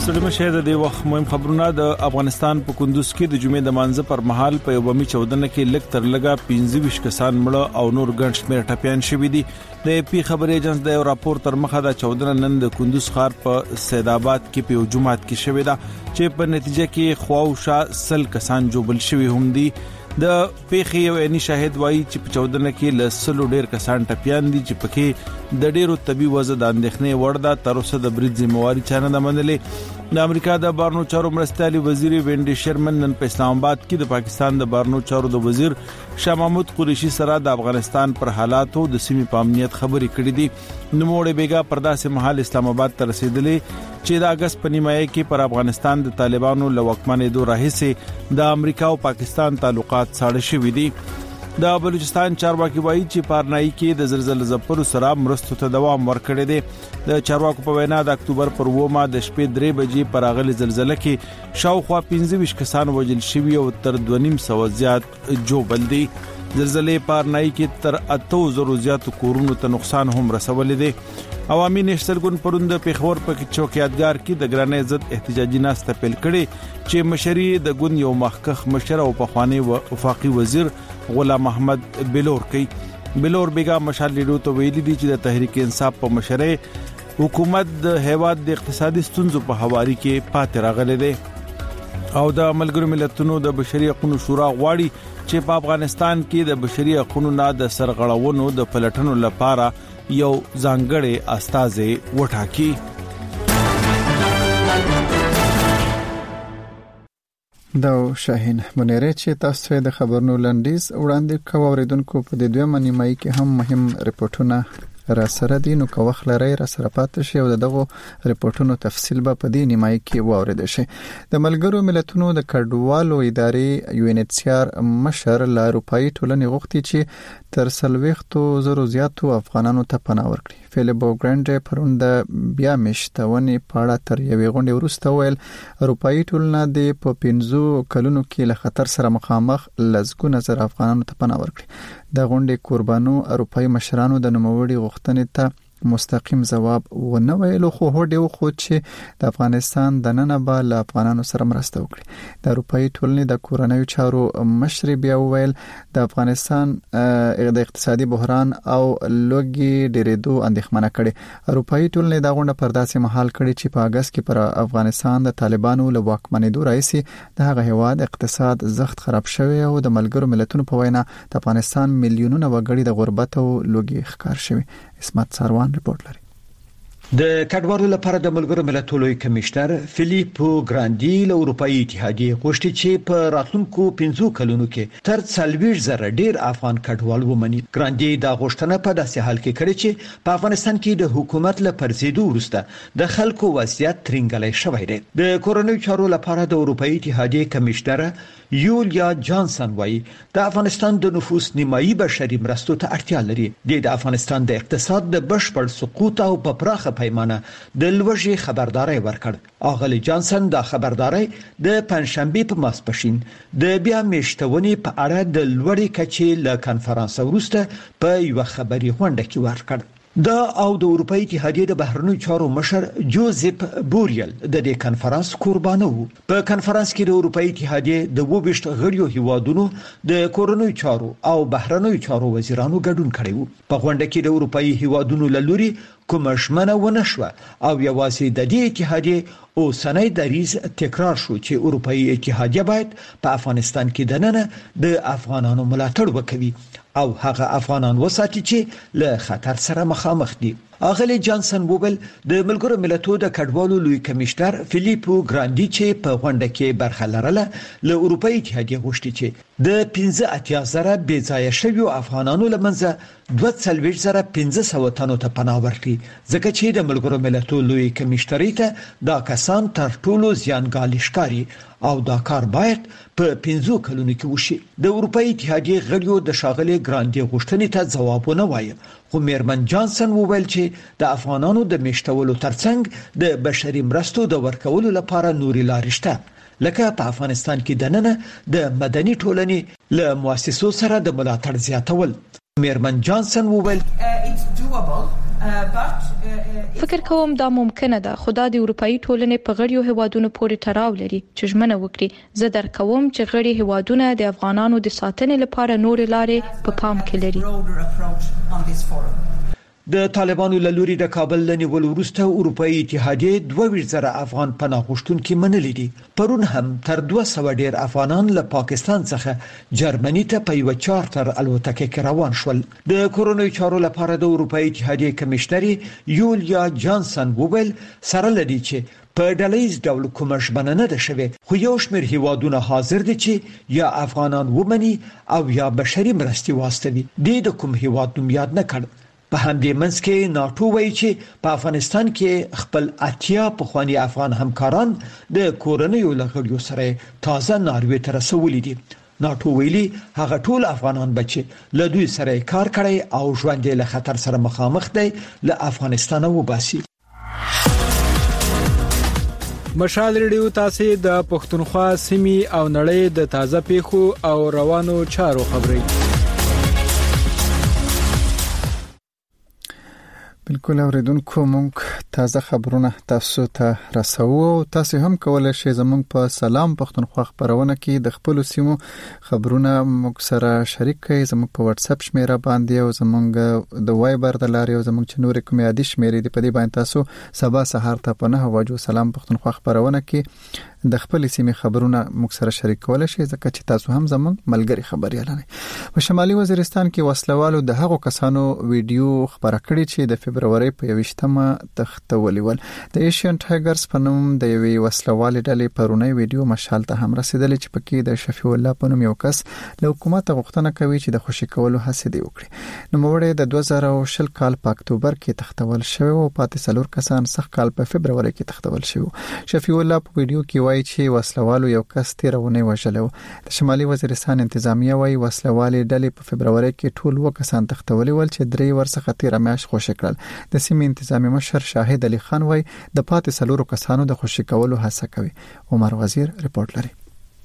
سلام شه د وخت مهم خبرونه د افغانستان په کندوز کې د جمعې د مانځ پر مهال په بمي چودنه کې لک تر لګا 25 کسان مړه او نور ګڼ شمېر ټپيان شوي دي د پی خبري ایجنس د راپور تر مخه د چودنه نن د کندوز ښار په سیدآباد کې په جمعات کې شوې ده چې په نتیجه کې خواوشا سل کسان جوړل شوي هم دي د پیخي یو اني شاهد وایي چې په چودنه کې لسلو ډیر کسان ټپيان دي چې پکې د ډیرو طبي وضع د اندېښنې وړ ده تر اوسه د برید ذمہواری چانه نه منلې د امریکا د بارنو چارو مرستيالي وزیر وینډي شرمن نن په اسلام آباد کې د پاکستان د بارنو چارو د وزیر شاه محمود قریشي سره د افغانستان پر حالاتو د سیمې په امنیت خبرې کړې دي نوموړي بیګا پرداسه محل اسلام آباد ته رسیدلې چې د اگست په نیمایي کې پر افغانستان د طالبانو لوکمنې دوه راهیسه د امریکا او پاکستان تعلقات ساړه شوي دي د بلوچستان چارواکي وایي چې پارنای کې د زلزلې زپرو سره مرستو ته دوام ورکړی دی د چارواکو په وینا د اکتوبر پر 9 د شپې 3 بجې پر اغلي زلزلې کې شاوخوا 25 کسان وژل شوي او تر 2.5 زیات جوړل دي زلزلې پارنای کې تر 8000 زیات کورونو ته نقصان هم رسولې دي عوامي نشترګون پروند په خبر په چوکیادګار کې د ګرانې ضد احتجاجي ناسته پیل کړي چې مشري د ګوند یو مخکخ مشر او پخوانی وفاقي وزیر غلام محمد بلور بیگا مشال لیډو ته ویلي دي چې د تحریک انصاف په مشره حکومت د هیواد د اقتصادي ستونزو په حواله کې پاتې راغلي دي او د ملګرو ملتونو د بشري حقوقو شورا غواړي چې په افغانستان کې د بشري حقوقو نه د سرغړونو د پلټنو لپاره یو ځانګړی استازي وټاکي دا شاهین منیره چې تاسو د خبرونو لنډیز وړاندې کوو اوریدونکو په دې دوه نیمایي کې هم مهم ریپورتونه را سره دي نو که وخت لري را سره پاتې شي او دغه ریپورتونو تفصیل به په دې نیمایي کې واورید شي د ملګرو ملتونو د کډوالو ادارې UNHCR مشر لا اروپאי ټولنې غوښتي چې تر 30,000 زیاتو افغانانو ته پناه ورکړي فیلیپو ګرانډ پروند بیا مشتونې پاړه تر یوې غونډې وروسته ویل اروپאי ټولنه د په 15 کلونو کې له خطر سره مخامخ لزګونه زر افغانانو ته پناه ورکړي د غونډې قربانو اروپאי مشرانو د نوموړي غوښتنې ته مستقیم جواب ونه ویلو خو هډه خو چې د افغانستان د نن به له افغانانو سره مرسته وکړي د اروپאי ټولنې د کورونیو چارو مشر بیا ویل د افغانستان د اقتصادي بحران او لوګي ډیرېدو اندېښمنه کړي اروپאי ټولنې دا غونډه پر داسې محل کړي چې په اگست کې پر افغانستان د طالبانو له واکمنېدو راځي د هغه هواد اقتصاد زخت خراب شوی او د ملګرو ملتونو په وینا د افغانستان میلیونونه وګړي د غربت او لوګي ښکار شوی اسمت سروان ریپورت لري د کډوالو لپاره د ملګرو ملتونو کمشنر فیلیپو ګرانډي له اروپאי اتحادیه غوښتي چې په راتلونکو 15 کلونو کې تر 40,000 ډیر افغان کډوال ومني ګرانډي دا غوښتنه په داسې حال کې کړې چې په افغانستان کې د حکومت له پرځېدو وروسته د خلکو وضعیت ترنګلې شوی دی د کورونیو چارو لپاره د اروپאי اتحادیه کمشنر یولیا جانسن وایي د افغانستان د نفوس نیمایي بشري مرستو ته اړتیا لري د افغانستان د اقتصاد د بشپړ سقوط او په پراخه پیمانه د لوږې خبرداري ورکړ اغلی جانسن دا خبرداري د پنځشنبه په ماسپښین د بیا میشتونې په اړه د لوړې کچې له کانفرنس وروسته په یو خبري غونډه کې ورکړ دا او د اروپאי اتحادیه د بهرنیو چارو مشر جوزف بوریل د دې کانفرنس قربانو په کانفرنس کې د اروپאי اتحادیه د 22 غړیو هیوادونو د کورونیو چارو او بهرنیو چارو وزیرانو ګډون کړي وو په غونډه کې د اروپאי هیوادونو لوري کوم شمنه ونشوه او یوازې د دې اتحادیه او سنې دریز تکرار شو چې اروپאי اتحادیه باید په افغانستان کې دننه د افغانانو ملاتړ وکړي او هغه افغانان وساتي چې له خطر سره مخامخ دي اغلی جانسن وویل د ملګرو ملتونو د کډوالو لوی کمشنر فیلیپو ګرانډي چې په غونډه کې برخه لرله له اروپאי اتحادیه غوښتي چې د 15,000 بې ځای شویو افغانانو لمنځه 22,500 تنو ته پناه ورکړي ځکه چې د ملګرو ملتونو لوی کمشنر ته دا کسان تر ټولو زیانګالي ښکاري او دا کار باید په 15 کلونو کې وشي د اروپאי اتحادیه غړیو د شاغلي ګرانډي غوښتنې ته ځواب ونه وایي خو میرمن جانسن وویل چې د افغانانو د میشتولو ترڅنګ د بشري مرستو د ورکولو لپاره نوري لارې شته لکه په افغانستان کې دننه د مدني ټولنې له مؤسسو سره د ملاتړ زیاتول میرمن جانسن وویل فکر کوم دا ممکنه ده خدا د اروپאי ټولنې په غړیو هوادونو پورې تړاو لري چې ژمنه وکړي زه درکوم چې غړي هوادونه د افغانانو د ساتنې لپاره نور لارې په پام کې لري. د طالبانو له لوري د کابل لنیول وروسته اروپאי اتحادیه 22,000 افغان پناه غوښتونکي منلي دي. پرون هم تر 200 ډیر افغانان له پاکستان څخه جرمني ته په یو چارټر الوتکه کې روان شول. د کورونو چارو لپاره د اروپאי اتحادیه کمشنر یولیا جانسن وویل سره لدی چې په ډلهیز ډول کومه ژمنه نه ده شوې خو یو شمېر هیوادونه حاضر دي چې یا افغانان ومني او یا بشري مرستې واستوي. د کوم هیواد نوم یاد نه کړ. په همدې منځ کې ناتو وایي چې په افغانستان کې خپل اتیا پخوانی افغان همکاران د کورنیو لغړیو سره تازه ناروې ته رسولي دي. ناتو ویلي هغه ټول افغانان بچي له دوی سره کار کړي او ژوند له خطر سره مخامخ دي له افغانستان وباسي. مشال ریډیو تاسو د پښتونخوا سیمې او نړۍ د تازه پیښو او روانو چارو خبري بالکل اوریدونکو مونږ تازه خبرونه تاسو ته رسوو. تاسو هم کولای شئ زموږ په سلام پښتونخوا خبرونه کې د خپل سیمو خبرونه مونږ سره شریک کړئ. زموږ په واتس اپ شمیره باندې او زموږ د وایبر د لارې او زموږ چنور کومې عادي شمیرې دی په دې باندې تاسو سبا سهار ته په 9 بجو سلام پښتونخوا خبرونه کې د خپل سیمې خبرونه مونږ سره شریک کولای شئ ځکه چې تاسو هم زموږ ملګری خبريالانه. په شمالي وزیرستان کې وسلوالو د هغو کسانو ویډیو خبره کړې چې د فبرवरी په 28مه تختولې ول. د ایشین ټایګرز په نوم د یوې وسلوالې ډلې پرونی ویډیو مشال ته هم رسیدلې چې پکې د شفیع الله په نوم یو کس له حکومت غوښتنه کوي چې د خوشی کولو هڅه دی وکړي. نو موږ د 2020 کال په اکتوبر کې تختول شوی او پاتې څلور کسان سخت کال په فبرवरी کې تختول شوی. شفیع الله په ویډیو کې وایي چې وسلوالو یو کس تیرونه وژلو. د شمالي وزیرستان انتظامیه وایي وسلوالې ډلې په فبرवरी کې ټول وکسان تختولې ول چې 3 ورڅخه تیر میاشت خوشی کړل. د سیمې انتظامی مشر شاهد علي خان وایي د پاتې څلورو کسانو د خوشی کولو هڅه کوي. عمر وزیر رپورت لري.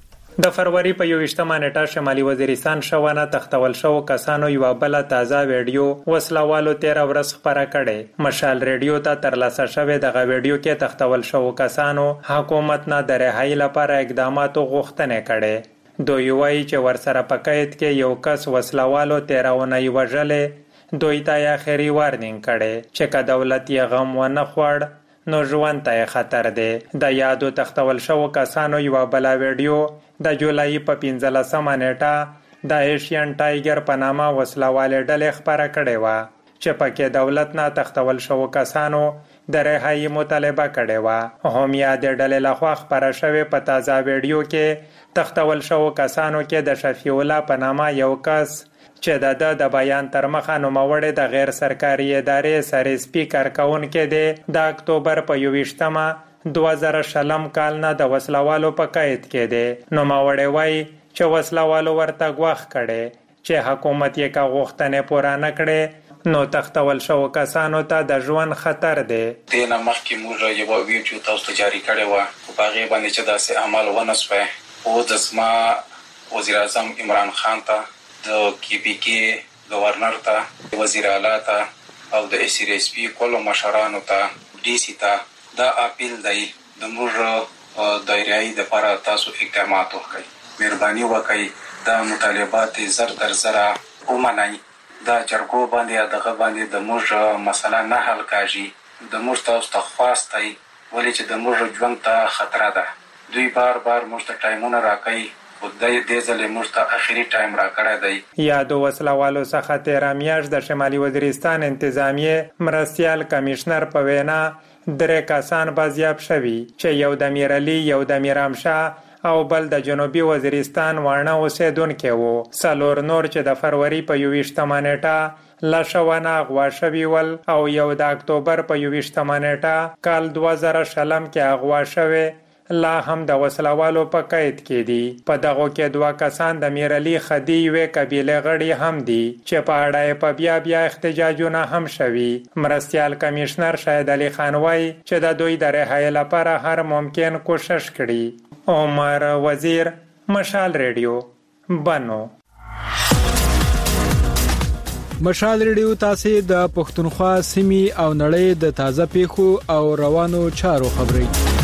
د فروری په 28مه نیټه شمالي وزیرستان شوانه تختول شو کسانو یو بل تازه ویډیو وسلوالو 13 ورځ خبره کړي. مشال ریډیو ته ترلاسه شوه دغه ویډیو کې تختول شو کسانو حکومت نه د رهایی لپاره اقدامات غوښتنه کړي. دوی وایي چې ورسره په قید کې یو کس وسلوالو 13 ونې وژلې. دوی ته اخري وارنینګ کړي چې که دولت یې غم ونه خوړ نو ژوند ته خطر دی. د یادو تختول شو کسانو یو بل ویډیو د جولای په 15مه نیټه د ایشین ټایګر په نامه وسلواله ډلې خبره کړې و چې پکې دولت نه تختول شو کسانو د رهایی مطالبه کړې و. هم یاد ډلې لخوا خبره شوه په تازه ویډیو کې تختول شو کسانو کې د شفیع الله په نامه یو کس چې د بیان تر مخه نوموړی د غیر سرکاري ادارې سره سپیکر کونکي دی. د اکتوبر په 28مه 2000 کال نه د وسلوالو په قید کې دی. نوموړی وایي چې وسلوالو ورته غواخ کړي چې حکومت یې کا غوښتنې پوره نه کړي نو تختول شو کسانو ته د ژوند خطر دی. دینه مخکې موږ یو ویډیو تاسو ته جاری کړی و په هغه باندې چې داسې عمل ونه شوی او د سما وزیر اعظم عمران خان ته د کی پی کې گورنر ته وزیر اعلی ته او د ای سی ایس پی کولو مشرانو ته ډي سی ته دا اپیل دی د موږ دایره‌ای د لپاره تاسو اقدامات وکړئ. مهرباني وکړئ دا مطالبات زر در زره ومنئ. دا جرګو باندې دغه باندې د موږ مسله نه حل کاږي. د موږ تاسو ته خواستای ولې چې د موږ ژوند ته خطر ده. دوی بار موږ ته ټایمونه راکړي او د دې ځلې موږ ته اخري ټایم راکړی دی. یادو وسلوالو څخه 13 میاشت د شمالي وزیرستان انتظامیه مرستیال کمشنر په وینا 3 کسان بازیاب شوي چې یو د میرعلی یو د میرامشاه او بل د جنوبي وزیرستان وانه اوسیدونکي وو. څلور نور چې د فروری په 28مه نیټه لاشوانه اغوا شوي ول او یو د اکتوبر په 28مه نیټه کال 2020 کې اغوا شوی لا هم د وسلوالو په قید کې دي. په دغه کې 2 کسان د میرعلی خدی وې قبیله غړي هم دي چې په اړه په بیا احتجاجونه هم شوي. مرستیال کمشنر شاهد علي خان وایي چې د دوی د رهایی لپاره هر ممکن کوشش کړي. عمر وزیر مشال ریډیو بنو. مشال ریډیو تاسو د پښتونخوا سیمې او نړۍ د تازه پیښو او روانو چارو خبري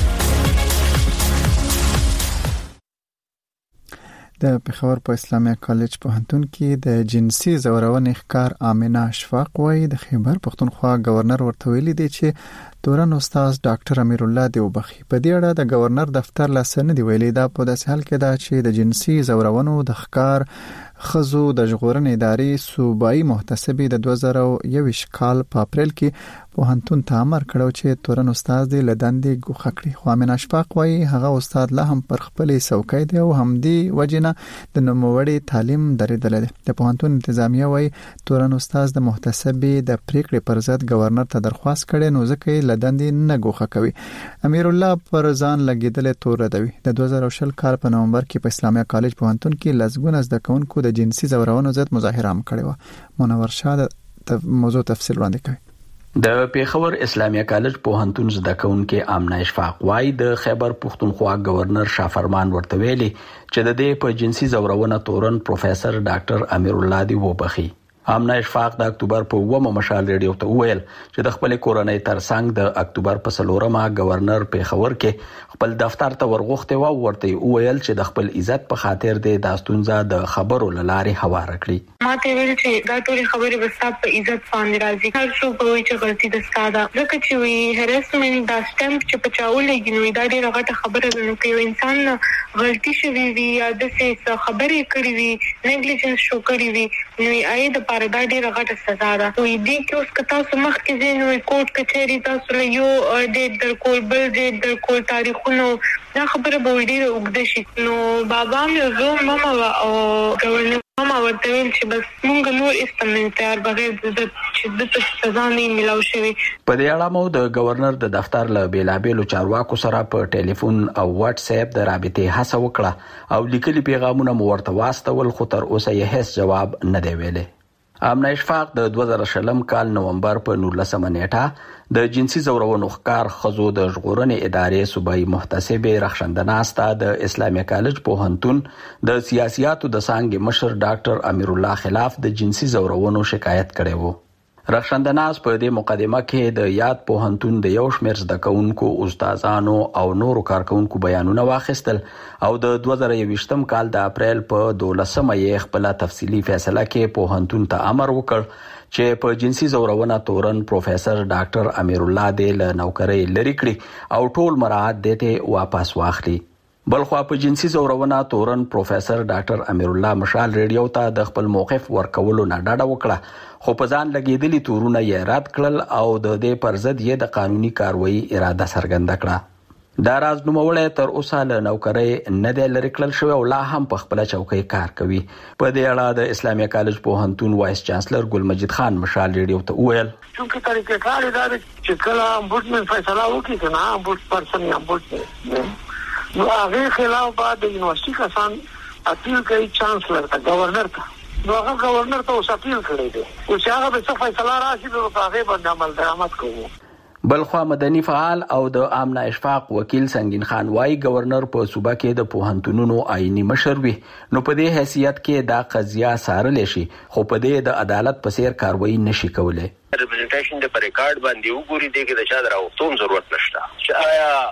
د پېښور په اسلامي کالج پوهنتون کې د جنسي زورونې ښکار آمنه اشفاق وایي د خیبر پښتونخوا گورنر ورته ویلي دی چې تورن استاد ډاکټر امیر الله دیوبخي په دې اړه د گورنر دفتر لاسنه دی ویلي دا په داسې حال کې دا چې د جنسي زورونو د ښکار خزو د ژغورنې ادارې صوبایي محتسبې د 2021 کال په اپریل کې پوهنتون ته امر کړو چې تورن استاد دی لدندې ګوښه کړي. خو امین اشفاق وایي هغه استاد لا هم پر خپلې څوکۍ دی او همدې وجنه د نوموړي تعلیم درېدل دي. د پوهنتون انتظامیه وایي تورن استاد د محتسبې د پریکړې پر ضد گورنر ته درخواست کړي نو ځکه یې لدندې نه ګوښه کوي. امیر الله پر ځان لګیدل تور ردوي. د 2020 کال په نومبر کې په اسلامي کالج پوهنتون کې لزګونه زده کوونکو د جنسي زورونو ضد مظاهره هم کړې و. منور شاه د موضوع تفصیل وړاندې کوي. د پېښور اسلامي کالج پوهنتون زده کوونکي آمنه اشفاق وايي د خیبر پښتونخوا گورنر شاه فرمان ورته ویلي چې د دې په جنسي زورونه تورن پروفیسور ډاکټر امیر الله دیوبخي. آمنه اشفاق د اکتوبر په 9 مشال ریډیو ته ویل چې د خپل کورنۍ ترڅنګ د اکتوبر په 4 گورنر پېښور کې خپل دفتر ته ورغوښته و ورته ویل چې د خپل عزت په خاطر د داستونزه د خبرو لارې هوار کړی. ما ته ویل چې دا ټول خبرې به ستاسو په عزت باندې راځي. هر څوک به وایي چې غلطي د ستاسو ده ځکه چې وی هراسمنت دا سټمپ چې په چاولېږي نو دا ډېره غټه خبره ده. نو که یو انسان غلطي شوي وي یا داسې خبرې کړې وي نیګلیجنس شو کړی وي نو یې د پاره دا ډېره غټه سزا ده. وی دې کې اوس که تاسو مخکې ځئ نو کوټ کچهري تاسو له یو ډېټ درکول بل ډېټ درکول تاریخونو دا خبره به ډېره اوږده شي. نو بابا مې زه ماما او ګورنر ماما ورته ویل چې بس مونږ نور استعمال تیار بغیر د چې د سزا نه ملاو شوی. په دې اړه مو د گورنر د دفتر له بیلابېلو چارواکو سره په ټلیفون او واتس اپ د رابطې هڅه وکړه او لیکلي پیغامونه مو ورته واستول خو تر اوسه یې هیڅ جواب نه دی ویلی. آمنه اشفاق د 2020 کال نومبر په 19 نیټه د جنسي زورونو ښکار خزو د ژغورنې ادارې صوبایي محتسبې رخصندناسته د اسلامي کالج پوهنتون د سیاسياتو د څانګې مشر ډاکټر امیر الله خلاف د جنسي زورونو شکایت کړی وو. رخصندناس په دې مقدمه کې د یاد پوهنتون د یو شمېر زده کوونکو استادانو او نورو کارکونکو بیانونه واخیستل او د 2021 کال د اپریل په 12 یې خپل تفصیلی فیصله کې پوهنتون ته امر وکړ چې په جنسي زورونه تورن پروفیسور ډاکټر امیر الله دې له نوکرۍ لري کړي او ټول مراعات دې واپس واخلي. بلخوا په جنسي زورونه تورن پروفیسور ډاکټر امیر الله مشال ریډیو ته د خپل موقف ورکولو نه ډډه وکړه خو په ځان لګېدلي تورونه یې رد کړل او د دې پر ضد یې د قانوني کاروایی اراده څرګنده کړه. دا راز نوموړی تر اوسه له نوکرۍ نه دی لرې کړل شوی او لا هم په خپله چوکۍ کار کوي. په دې اړه د اسلامي کالج پوهنتون وایس چانسلر ګل مجید خان مشال ریډیو ته وویل چونکه طریقې کار دا چې کله امبوډسمن فیصله وکړي که نه امبوډ پرسن یا امبوډ نو هغې خلاف به د یونیورسټي کسان اپیل کوي چانسلر ته گورنر ته نو هغه گورنر ته اوس اپیل کړی دی او چې هغه به څه فیصله راشي نو په هغې باندې عمل درآمد کوو. بلخوا مدني فعال او د آمنه اشفاق وکیل سنگین خان وايي گورنر په صوبه کې د پوهنتونونو آئینی مشر وي نو په دې حیثیت کې دا قضیه څارلی شي خو په دې د عدالت په څیر کاروایی نشي کولی. ریپرزنټیشن د پر ریکارډ باندې وګوري دې کې د چا دراوستون ضرورت نشته چې آیا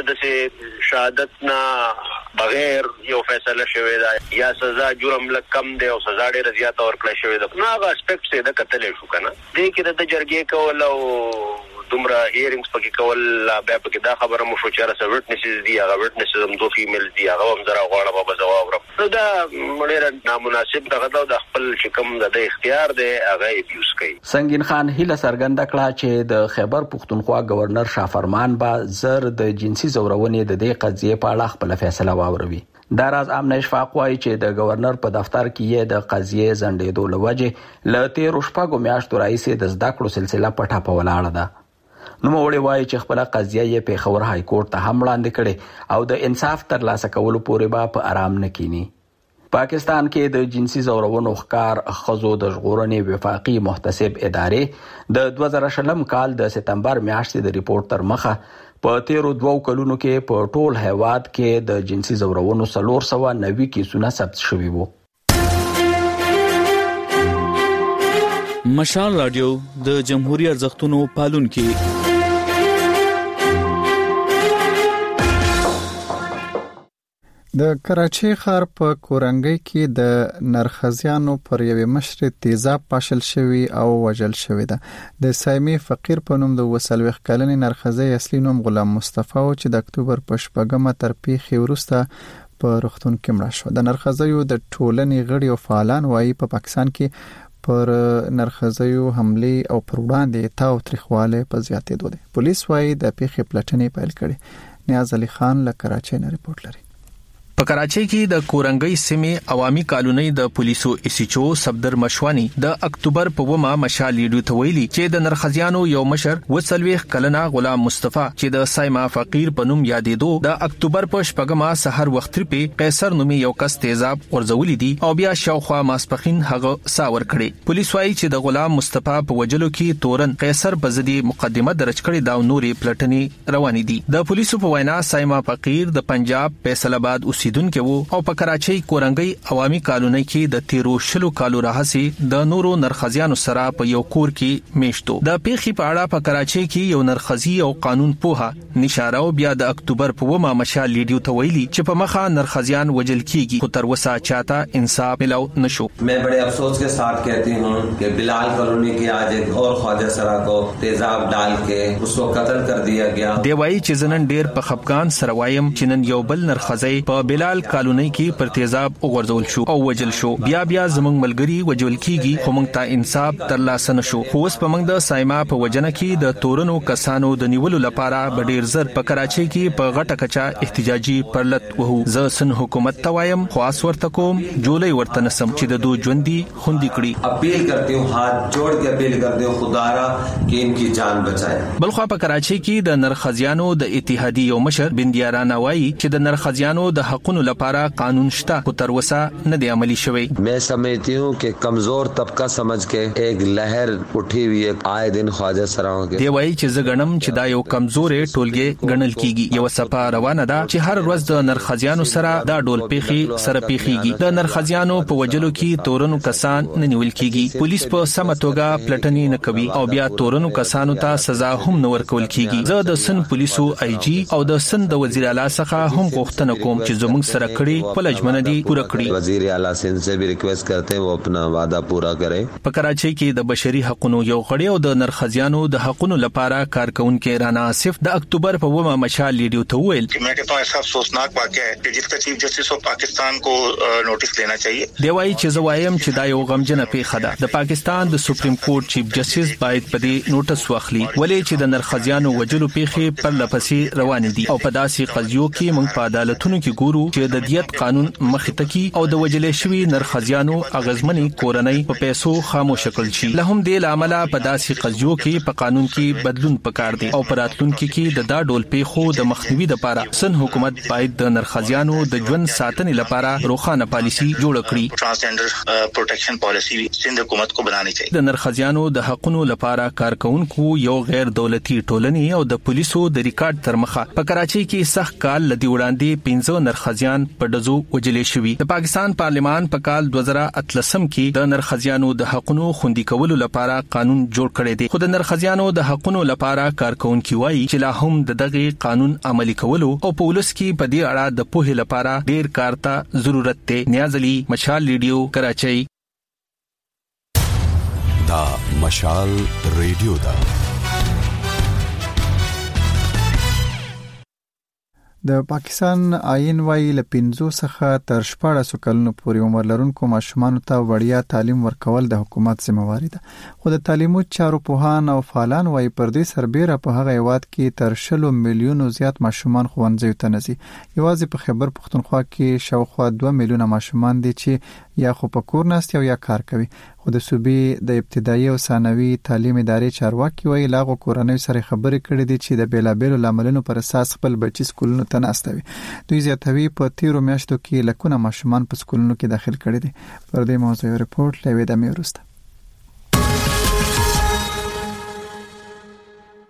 سدسه شهادت نه بغیر یو فیصله شوی دا یا سزا جرم لکم دی او سزا ډیره زیاته ورکړل شوی دا نو هغه اسپیکټ څه د کتلې شو کنه دې کې د جرګې کول او دومره هیرینګز پکې کول بیا پکې دا خبره مو شو چې راځه وټنسز دی هغه وټنسز هم دوه فیمیل دی هغه هم زرا غواړه په ځواب را دا ډیره نامناسب دغه د خپل شکم د اختیار دی هغه یوز کوي. سنگین خان هیله څرګنده کړه چې د خیبر پښتونخوا گورنر شاه فرمان با زر د جنسي زورونې د دې قضیې په اړه خپل فیصله واوروي. دا راز آمنه اشفاق وايي چې د گورنر په دفتر کې یې د قضیې زندېدو لوجه له 13 میاشتو راهیسې د زده کړو سلسله پټه په ولاړه ده. نوموړی وايي چې خپل قضیه یې پېښور های کورټ ته هم وړاندې کړي او د انصاف ترلاسه کولو پورې به په آرام نه کینی. پاکستان کې د جنسي زورونو ښکار خزو د ژغورنې وفاقي محتسب ادارې د 2020 کال د سپتمبر میاشتې د ریپورت تر مخه په 13 کلونو کې په ټول هیواد کې د جنسي زورونو 490 کیسونه ثبت شوي وو. مشال رادیو د جمهوریت ارزښتونو پالونکي. د کراچۍ ښار په کورنګي کې د نرخزیانو پر یوې مشر تیزاب پاشل شوی او وژل شوی ده. د سایمي فقیر په نوم د وسلوخ کلنې نرخزی اصلي نوم غلام مصطفی او چې د اکتوبر په 8 تر پیښې وروسته په روغتون کې مړ شو. د نرخزیو د ټولنې غړي او فعالان وايي په پاکستان کې پر نرخزیو حمله او پر وړاندې تاو تاریخواله په زیاتېدو ده. پولیس وايي د پیښې پلټنې پیل کړي. نیاز علي خان له کراچۍ نه ریپورت لري. په کراچۍ کې د کورنګي سیمې عوامي کالونی د پولیسو ایسیچو صفدر مشوانی د اکتوبر په 9 مشال لیډو ته ویلي چې د نرخزیانو یو مشر وسلويخ کلنا غلام مصطفی چې د سایما فقیر په نوم یادېدو د اکتوبر په 8 سحر وخت په قیصر نومي یو کس تیزاب ورزولې دي او بیا شاوخوا ماسپخین هغه ساور کړي. پولیس وايي چې د غلام مصطفی په وجلو کې تورن قیصر په ځدی مقدمه درج کړي دا نورې پلټنې روانې دي. د پولیسو په وینا سایما فقیر د پنجاب فیصل آباد دونکو او په کراچۍ کورنګي عوامي کالونی کې د 13 کالو راهسي د نورو نرخزیانو سره په یو کور کې میشتو. د پیښې په اړه په کراچۍ کې یو نرخزی او قانون پوها نشاره او بیا د اکتوبر په 9 مشال لیډیو ته ویلي چې په مخه نرخزیان وجل کیږي خو تر وسه چاته انصاف ملو نشو. मैं बड़े अफसोस के साथ कहती हूँ कि बिलाल कॉलोनी के आज एक और ख्वाजा सरा को तेजाब डाल के उसको कत्ल कर दिया गया. دی وايي چې زنن ډیر په خپګان سره وایم چې نن یو بل نرخزی په بلال کالونی کې پر تیزاب وګرځول شو او وجل شو. بیا زمونږ ملګری وجول کیږي خو موږ ته انصاف ترلاسه نشو. خو اوس په موږ د سایما په وجنه کې د تورنو کسانو د نیولو لپاره ډیر زر په کراچۍ کې په غټه کچا احتجاجي پرلط وو. زه سن حکومت ته وایم خاص ورته کوم جولای ورته نسم چې د دو ژوندۍ خوندې کړي. اپیل کرتی ہوں ہاتھ جوڑ کے اپیل کرتی ہوں خدا را کہ ان کی جان بچائے. بلخوا په کراچۍ کې د نرخزیانو د اتحادیې یو مشر بندیارا نوایی چې د نرخزیانو د حقونو لپاره قانون شته خو تر وسه نه دی عملی شوی. मैं समझती हूँ कि कमजोर तबका समझ के एक लहर उठी हुई है आए दिन ख्वाजा सराओं के. دی وایي چې زګنم چې دا یو کمزورې ټولګي ګڼل کیږي. یو صفه روانه ده چې هر ورځ د نرخزیانو سره دا ډول پیخي سره پیخيږي. د نرخزیانو په وجلو کې تورنو کسان نه نیول کیږي. پولیس په سم توګه پلټنې نه کوي او بیا تورنو کسانو ته سزا هم نه ورکول کیږي. زه د سن پولیسو آی جی او د سن د وزیر اعلی څخه هم غوښتنه کوم چې زموږ سره کړي خپل ژمنه دي پوره کړي. وزیر اعلی سند سے بھی ریکویسٹ کرتے ہیں وہ اپنا وعدہ پورا کرے. په کراچۍ کې د بشري حقوقو یو غړی او د نرخزیانو د حقوقو لپاره کارکونکو رانا آصف د اکتوبر په 9 مشال لیډیو ته ویل मैं कहता हूं ऐसा अफसोसनाक वाकया है कि जिसका चीफ जस्टिस ऑफ पाकिस्तान को नोटिस लेना चाहिए. دی وايي چې زوایم چې دا یو غمجنه پیښه ده. د پاکستان د سپریم کورټ چیف جسټس باید په دې نوټس واخلي ولې چې د نرخزیانو وجلو پیښې پر لپسې روان دي او په داسې قضیو کې موږ په عدالتونو کې ګورو چې د دیت قانون مخې ته کی او د وجلې شوی نرخزیانو اغزمنی کورنۍ په پیسو خاموش کړل شي. له هم دې لامل په داسې قضیو کې په قانون کې بدلون پکار دي او په راتلونکو کې د دا ډول پیښو د مخنیوي لپاره سن حکومت باید د نرخزیانو د ژوند ساتنې لپاره روښانه پالیسی جوړ کړي. ट्रांसजेंडर प्रोटेक्शन पॉलिसी सिंध हुकूमت को बनानी चाहिए. د نرخزیانو د حقوقو لپاره کارکونکو یو غیر دولتي ټولنې او د پولیسو د ریکارډ تر مخه په کراچۍ کې سخت کال لدی وړاندې 15 نرخزیان په دزو وجلې شوی. د پاکستان پارلیمان په کال 2013 کې د نرخزیانو د حقوقو خوندي کولو لپاره قانون جوړ کړی دی. خو د نرخزیانو د حقوقو لپاره کارکونکو وايي چې لا هم د دغه قانون عملي کولو او پولیس کې په دې اړه د پوهې لپاره ډیر کار ته ضرورت دی. نیاز علي مشال لیډیو کراچۍ. دا مشال ریډیو دا د پاکستان آئین وايي له 15 څخه تر 14 کلونو پورې عمر لرونکو ماشومانو ته وړیا تعلیم ورکول د حکومت ذمہواری ده. خو د تعلیمي چارو پوهان او فعالان وايي پر دې سربېره په هغه هیواد کې تر 10 میلیونو زیات ماشومان ښوونځیو ته نه ځي. یوازې په خیبر پختونخوا کې شاوخوا 2 میلیونه ماشومان دي چې یا خو په کور ناست او یا کار کوي. خو د صوبې د ابتدایي او ثانوي تعلیم ادارې چارواکي وايي لاغو کورنۍ سره خبرې کړې دي چې د بیلابېلو لاملونو پر اساس خپل بچي سکولونو ته نه استوي. دوی زیاتوي په 13 میاشتو کې لکونه ماشومان په سکولونو کې داخل کړي دي. پر دې موضوع ریپورت لوي د میروسته.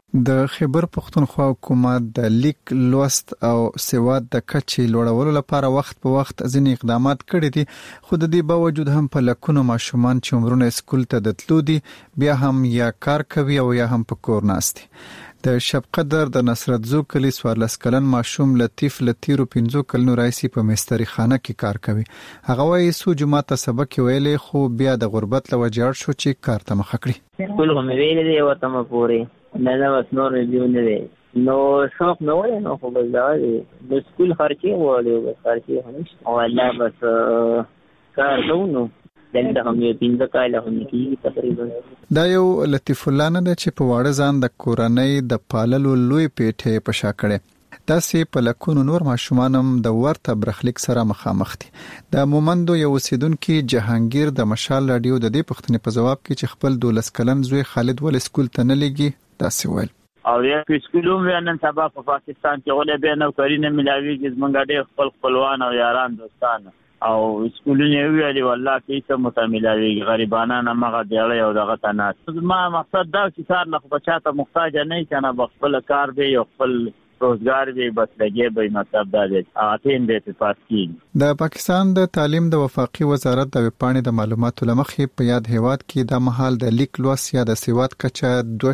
د خیبر پختونخوا حکومت د لیک لوست او سواد د کچې لوړولو لپاره وخت په وخت ځینې اقدامات کړي دي، خو د دې باوجود هم په لکونو ماشومان چې عمرونه سکول ته د تلو دي بیا هم یا کار کوي او یا هم په کور ناست دي. د شبقدر د نصرت زو کلی 14 کلن ماشوم لطیف لتیرو 15 کلنو رئیسي په مستری خانه کې کار کوي. هغه وايي سو جمعه ته سبق ویلې خو بیا د غربت لوجاړ شو چې کار ته مخ کړی. ټول هم ویلې دی ورته مې پوري نه بس نور دیو نه دی نو شوق نه وای نو خو بل دا د سکول خرچي وله خرچي هنيش او الله بس کار کوو دلته هم یو 15 کاله هم کیږي تقریبا. دا یو لطیف الله نه چې په واړه ځان د کورنۍ د پاللو لوی پیټه په شا کړي. تاسې په لکونو نور ماشومانم د ورته برخلیک سره مخامخ دي. د مومندو یو اوسیدونکو جهانگیر د مشال رادیو د دې پښتنې په جواب کې چې خپل 12 کلن زوی خالد ول سکول ته نه لګي تاسې ویل او یا سکولوم نن سبا په پاکستان کې ولې به نو کاری نه ملاويږي زمونږ ډېر خپل خپلوان او یاران دوستان او سکولونه ویلي والله کې څه متملاوي غریبانه نه مغه دیړې او دغه تنات ما مقصد دا چې کار نه بچاته محتاج نه کنه بخپل کار به یو خپل روزګار به بس لګي به مطلب دا دی اته دې په پاتې. د پاکستان د تعلیم د وفاقي وزارت د وپاڼې د معلوماتو لمخې په یاد هیواد کې د محل د لیک لوس یا د سواد کچه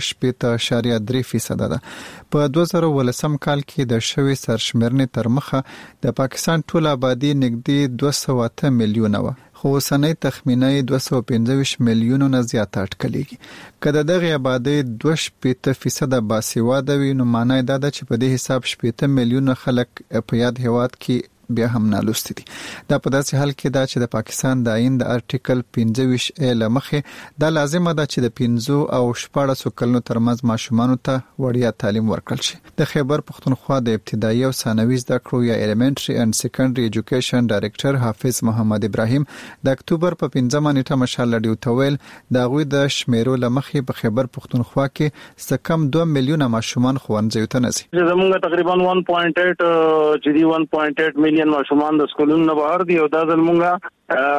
2.3% ده. په 2018 کال کې د شوي سرشمېرنې تر مخه د پاکستان ټول آبادی نږدې 208 میلیونه و، خو سنې تخمینای 215 میلیونو نه زیات اټکلېږي. کله دغه آبادی 2% باسواده وي نو معنی دا ده چې په دې حساب 80 میلیونه خلک په یاد هیواد کې بیا هم نالوستي دي. دا په داسې حال کې دا چې د پاکستان د آئین د ارټیکل 25 لمخې دا لازمه ده چې د 15 او 14 کلونو ترمنځ ماشومانو ته وړیا تعلیم ورکړل شي. د خیبر پختونخوا د ابتدایي او ثانوي زده کړو یا ایلیمنټري اند سیکنډري ایجوکیشن ډایریکټر حافظ محمد ابراهیم د اکتوبر په 15 نیټه مشال رادیو تویل د غوي د شمیرو لمخې په خیبر پختونخوا کې سکم 2 میلیونه ماشومان ښوونځیو ته نزي. زموږ تقریبا 1.8 چې دی 1.8 میلیون ماشومان د سکولونو بهر دي او دا زموږه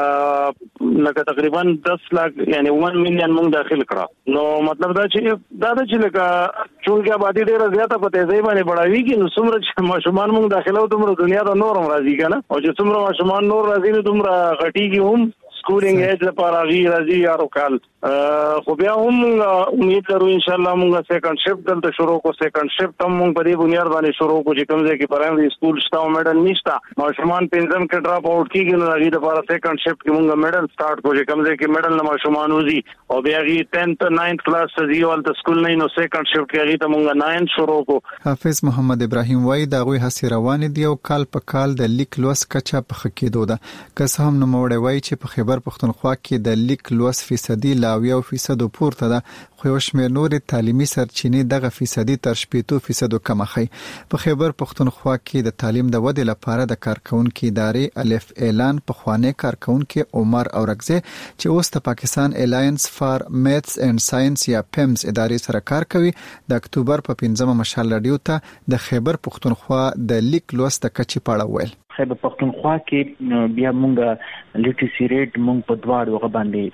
لکه تقریبا 10 لک یعنی 1 میلیون موږ داخل کړه. نو مطلب دا چې لکه چونګه آبادی ډیره زیاته په تیزی باندې بڑھاویږي نو څومره چې ماشومان موږ داخله او دومره دنیا ته نور راځي کنه او چې څومره ماشومان نور راځي نو دومره غټیږي هم سکولینګ ایج لپاره راځي یارو کال خو بیا هم امید لرو ان شاء الله موږ سیکنډ شفت دلته شروع کو. سیکنډ شفت هم موږ په دې بنیاد باندې شروع کو چې کوم ځای کې پرایمري سکول شته او میډل نشته ماشومان پنځم کې ډراپ اوټ کیږي نو هغه لپاره سیکنډ شفت کې موږ میډل سٹارټ کو چې کوم ځای کې میډل نه ماشومان وزي او بیا هغه 10th 9th کلاس ته ځي ولته سکول نه نو سیکنډ شفت کې هغه ته موږ 9 شروع کو. حافظ محمد ابراهیم وايي دا غوي هڅې روان دي او کال په کال د لیک لوس کچه په خکېدو ده. که هم نو موړی وايي چې په خیبر پختونخوا کې د لیک لوس فیصدي لاویو فیصد پورته ده، خو یو شمېر نور تعلیمي سرچینې دغه فیصدي تر 80% کم خي. په خیبر پختونخوا کې د تعلیم د ودې لپاره د کارکونکو ادارې الف اعلان په خوانه کارکونکو عمر اورغزه چې اوس د پاکستان الاینس فار میتھس اینڈ ساينس یا پیمز ادارې سره کار کوي د اکتوبر په 15 مشال رادیو ته د خیبر پختونخوا د لیک لوس د کچې پاړه ویل. خیبر پختونخوا کې بیا مونږه لیټریسي ریټ مونږ په دواړو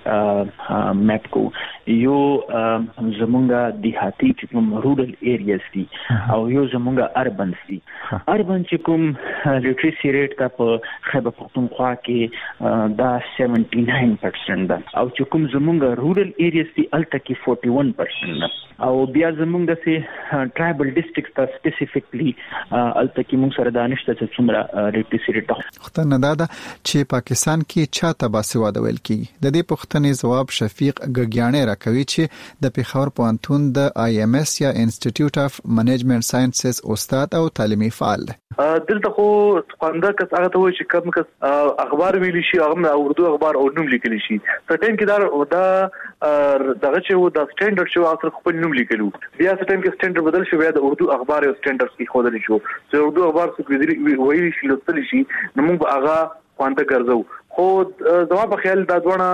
باندې میپ کو. یو زمونږه دیهاتي چې کوم رورل ایریاز دي او یو زمونږه اربن دي. اربن چې کوم لیټریسي ریټ کا په خیبر پختونخوا کې دا 79% ده او چې کوم زمونږه رورل ایریاز دي الته کې 41% ده او بیا زمونږ د سي ټرایبل ډیسټریکټ ته سپیسیفیکلی الته کې مونږ سره دانشته چې څومره پښتنه دا چې پاکستان کې چاته باسواده ویل کیږي. د دې پښتنې جواب شفیق غګیانه راکوي چې د پیښور پوهنتون د آی ایم اس یا انسټیټیوټ اف منیجمنت ساينسز استاد او تعلیمي فعال دی. دلته خو څنګه کس هغه ته وایي چې کوم کس اخبار ویلی شي هغه اردو اخبار او نوم لیکلی شي څنګه کې دا دغه چې و د سټانډرډ شو اصل خپل نوم لیکلو بیا څنګه کې سټانډرډ بدل شو بیا د اردو اخبار او سټانډرډ کې خودلی شو چې اردو اخبار څه ویلی شي لوستل شي نو موږ هغه خوانده ګرځو. خو زما په خیال دا ځوانه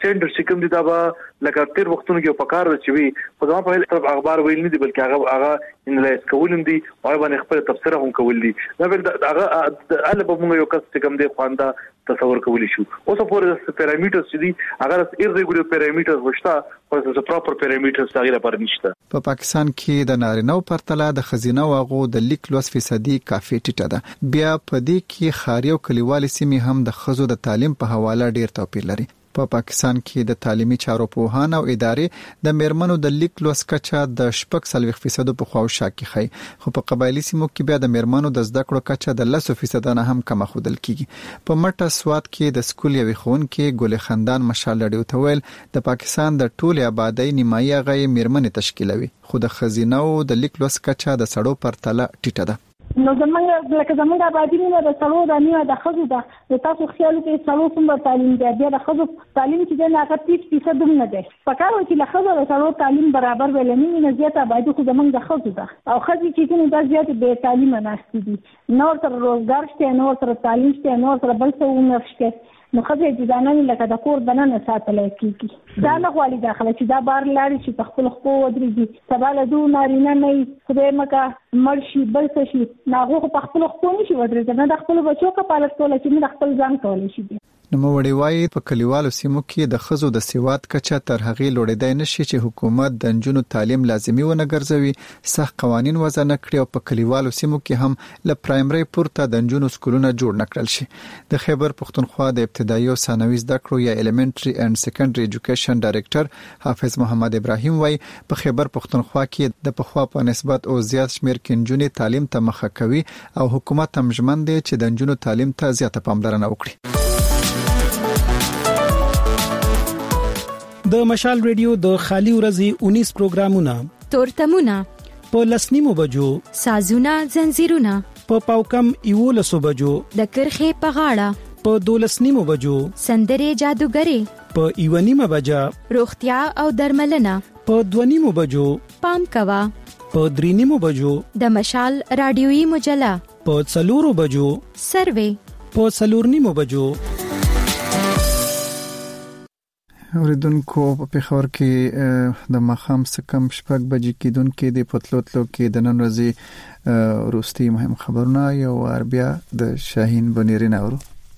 سټانډرډ چې کوم دي دا به لکه تیر وختونو کې په کار چې وي په ځما په طرف اخبار ویل نه دي بلکې هغه انلایز کولم دي او باندې خپل تفسیر هم کول دي دا بل هغه ال په موږ یو کس چې کوم دي خواندا تصور کولی شو اوس په پیرامیټرز چې دي هغه ایرریګولر پیرامیټرز وشته او د پراپر پیرامیټرز هغه لپاره نشته. په پاکستان کې د نارینه او پرتله د خزینه واغو د لیک لوس فیصدي کافي ټیټه ده. بیا په دې کې خاري او کلیوالي سیمې هم د خزو د تعلیم په حواله ډیر توپیر لري. په پاکستان کې د تعلیمي چارو پوهان او ادارې د میرمنو د لیک لوس کچه د 4% په خواوشا کې خي، خو په قبایلی سیمو کې بیا د میرمنو د زده کړو کچه د 10% نه هم کم خودل کیږي. په مټه سواد کې د سکول یوې خون کې ګل خندان مشال لري وتویل د پاکستان د ټولي آبادی نیمایي غي میرمنې تشکیلوي، خو د خزینه او د لیک لوس کچه د سړو پرتله ټیټه ده. نو زمونږ آبادی نه د سلو د نیمه د خزو د تاسو خیال کې سلو څومره تعلیم دی، بیا د خزو تعلیم چې د هغه 30% هم نه دی. پکاره چې له خزو د سلو تعلیم برابر ولنی نه زیات آبادی خو زمونږ د خزو ده او خزي چې کوم د زیات به تعلیم نه استدي نو تر روزګار شته نو تر تعلیم شته نو تر بل څه ونه شته نو خزي د ځانانه لکه د کور دننه ساتل کیږي. دا نه غواړي داخله چې دا بار لاړ شي په خپل خو ودرېږي سباله دو نارینه نه خدای مکه مرشي بل څه شي ناغه په خپل خو نشي ودرېږي نه د خپل بچو کفالت کول چې نه خپل ځان کولای شي. نو وړي وایي په کلیوالو سیمو کې د خزو د سواد کچه تر هغې لوړېدای نشي چې حکومت د نجونو تعلیم لازمي ونه ګرځوي، سخت قوانين وضع نه کړي او په کلیوالو سیمو کې هم له پرایمري پورته د نجونو سکولونه جوړ نکړل شي. د خیبر پختونخوا د ابتدایي او ثانوي زده کړو یا الیمنټري اند سیکنډري ایجوکیشن ډایریکټر حافظ محمد ابراهیم وایي په خیبر پختونخوا کې د پخوا په نسبت او زیات شمیر کې نجونې تعلیم ته مخه کوي او حکومت هم ژمن دی چې د نجونو تعلیم ته زیاته پاملرنه وکړي. د مشال ریډیو د خالي ورځې 19 پروګرامونه تورتمونه په لسنیمو بجو سازونه زنجیرونه په پاوکم 11 بجو د کرخه په غاړه په 12 بجو سندره جادوګری په 1 بجا روغتیا او درملنه په 2 بجو پام کوا په 3 بجو د مشال رادیوي مجله په 4 بجو سروي په 4 بجو. اوریدونکو په پیښور کې د ماخام سکم شپږ بجې کېدونکې د پتلوتلو کې د نن ورځې روستي مهم خبرونه یو بیا د شاهین بنيرین اورو.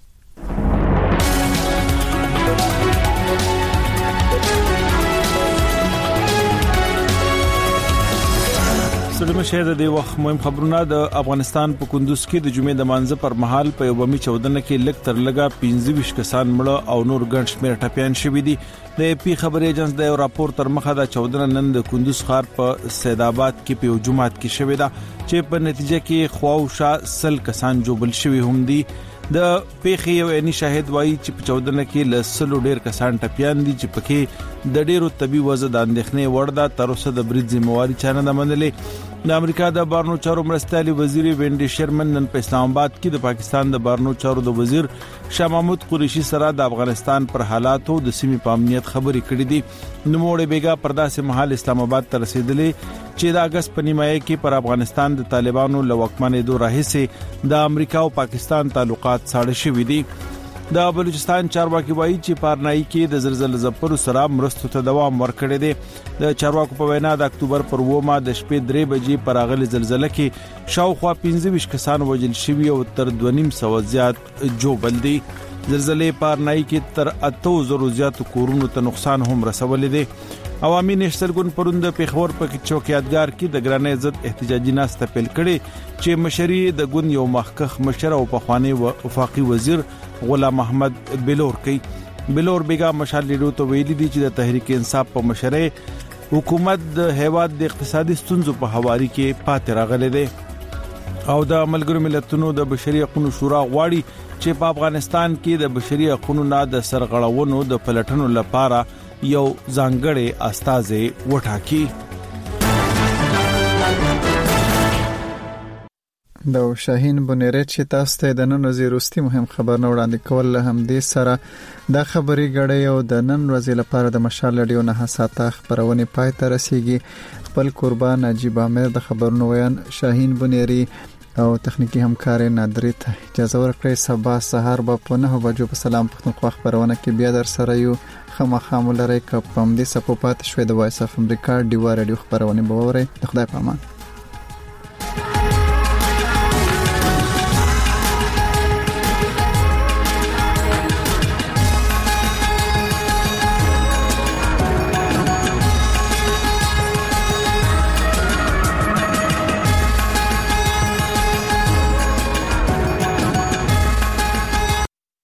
سلام شه د وخت مهم خبرونه د افغانستان په کندوز کې د جمعې د مانځ پر مهال په یو بمي چودنه کې لک تر لګا 15 کسان مړه او نور ګڼ شمېر ټپيان شوي دي. د پی خبري ایجنس د یو راپور تر مخه د چودنه نن د کندوز ښار په سیدآباد کې په یو جمعات کې شوې ده چې په نتیجه کې خواوشا سل کسان جوړل شوي هم دي. د پیخي یو اني شاهد وایي چې په چودنه کې لسلو ډیر کسان ټپيان دي چې پکې د ډیرو طبي وضع د اندېښنې وړ ده. تر اوسه د برید ذمہواری چانه نه منلې. د امریکا د بارنو چارو مرستيالي وزیر وینډي شرمن نن په اسلام آباد کې د پاکستان د بارنو چارو د وزیر شاه محمود قریشي سره د افغانستان پر حالاتو د سیمې په امنیت خبرې کړې دي. نوموړي بیګا پرداسه محل اسلام آباد ته رسیدلې چې د اگست په نیمایي کې پر افغانستان د طالبانو لوکمنې دوه راهسه د امریکا او پاکستان تعلقات ساړه شوي دي. د بلوچستان چارواکي وایي چې پارنای کې د زلزلې زپرو سره مرستو ته دوام ورکړی دی. د چارواکو په وینا د اکتوبر پر 9 د شپې 3 بجې پر اغلي زلزلې کې شاوخوا 15 کسان وژل شوي او تر 2.5 زیات جوړل دي. زلزلې پارنای کې تر 8000 زیات کورونو ته نقصان هم رسولې دي. عوامي نشترګون پروند په خبر په چوکیادګار کې د ګرانې ضد احتجاجي ناسته پیل کړي چې مشري د ګوند یو مخکخ مشر او پخوانی وفاقي وزیر غلام احمد بلور کوي. بلور بیګا مشال لیدو ته ویلي دي چې د تحریک انصاف په مشرۍ حکومت د هیواد د اقتصادي ستونزو په حواله کې پاتې راغلي دي او د ملګرو ملتونو د بشري حقوقو شورا غواړي چې په افغانستان کې د بشري حقوقو نه د سرغړونو د پلټنو لپاره یو ځانګړی استازي وټاکي. د شاهین بنيرین چې تاسو ته د نن ورځې روستي مهم خبرونه وړاندې کول هم دې سره د خبري غړې او د نن ورځې لپاره د مشال رادیو نه ساته خبرونه پای ته رسیدي. خپل قربان نجیب امیر د خبرونو ویان شاهین بنيرین او تخنیکی همکار نادری ته اجازه ورکړئ. سبا سهار به په 9 بجو په سلام پښتونخوا خبرونه کې بیا در سره یو. خامخا مولري کپم دي سپو پات شوې د وایس اف امریکا ډیوا رادیو خبرونه به وره. خدای پامان.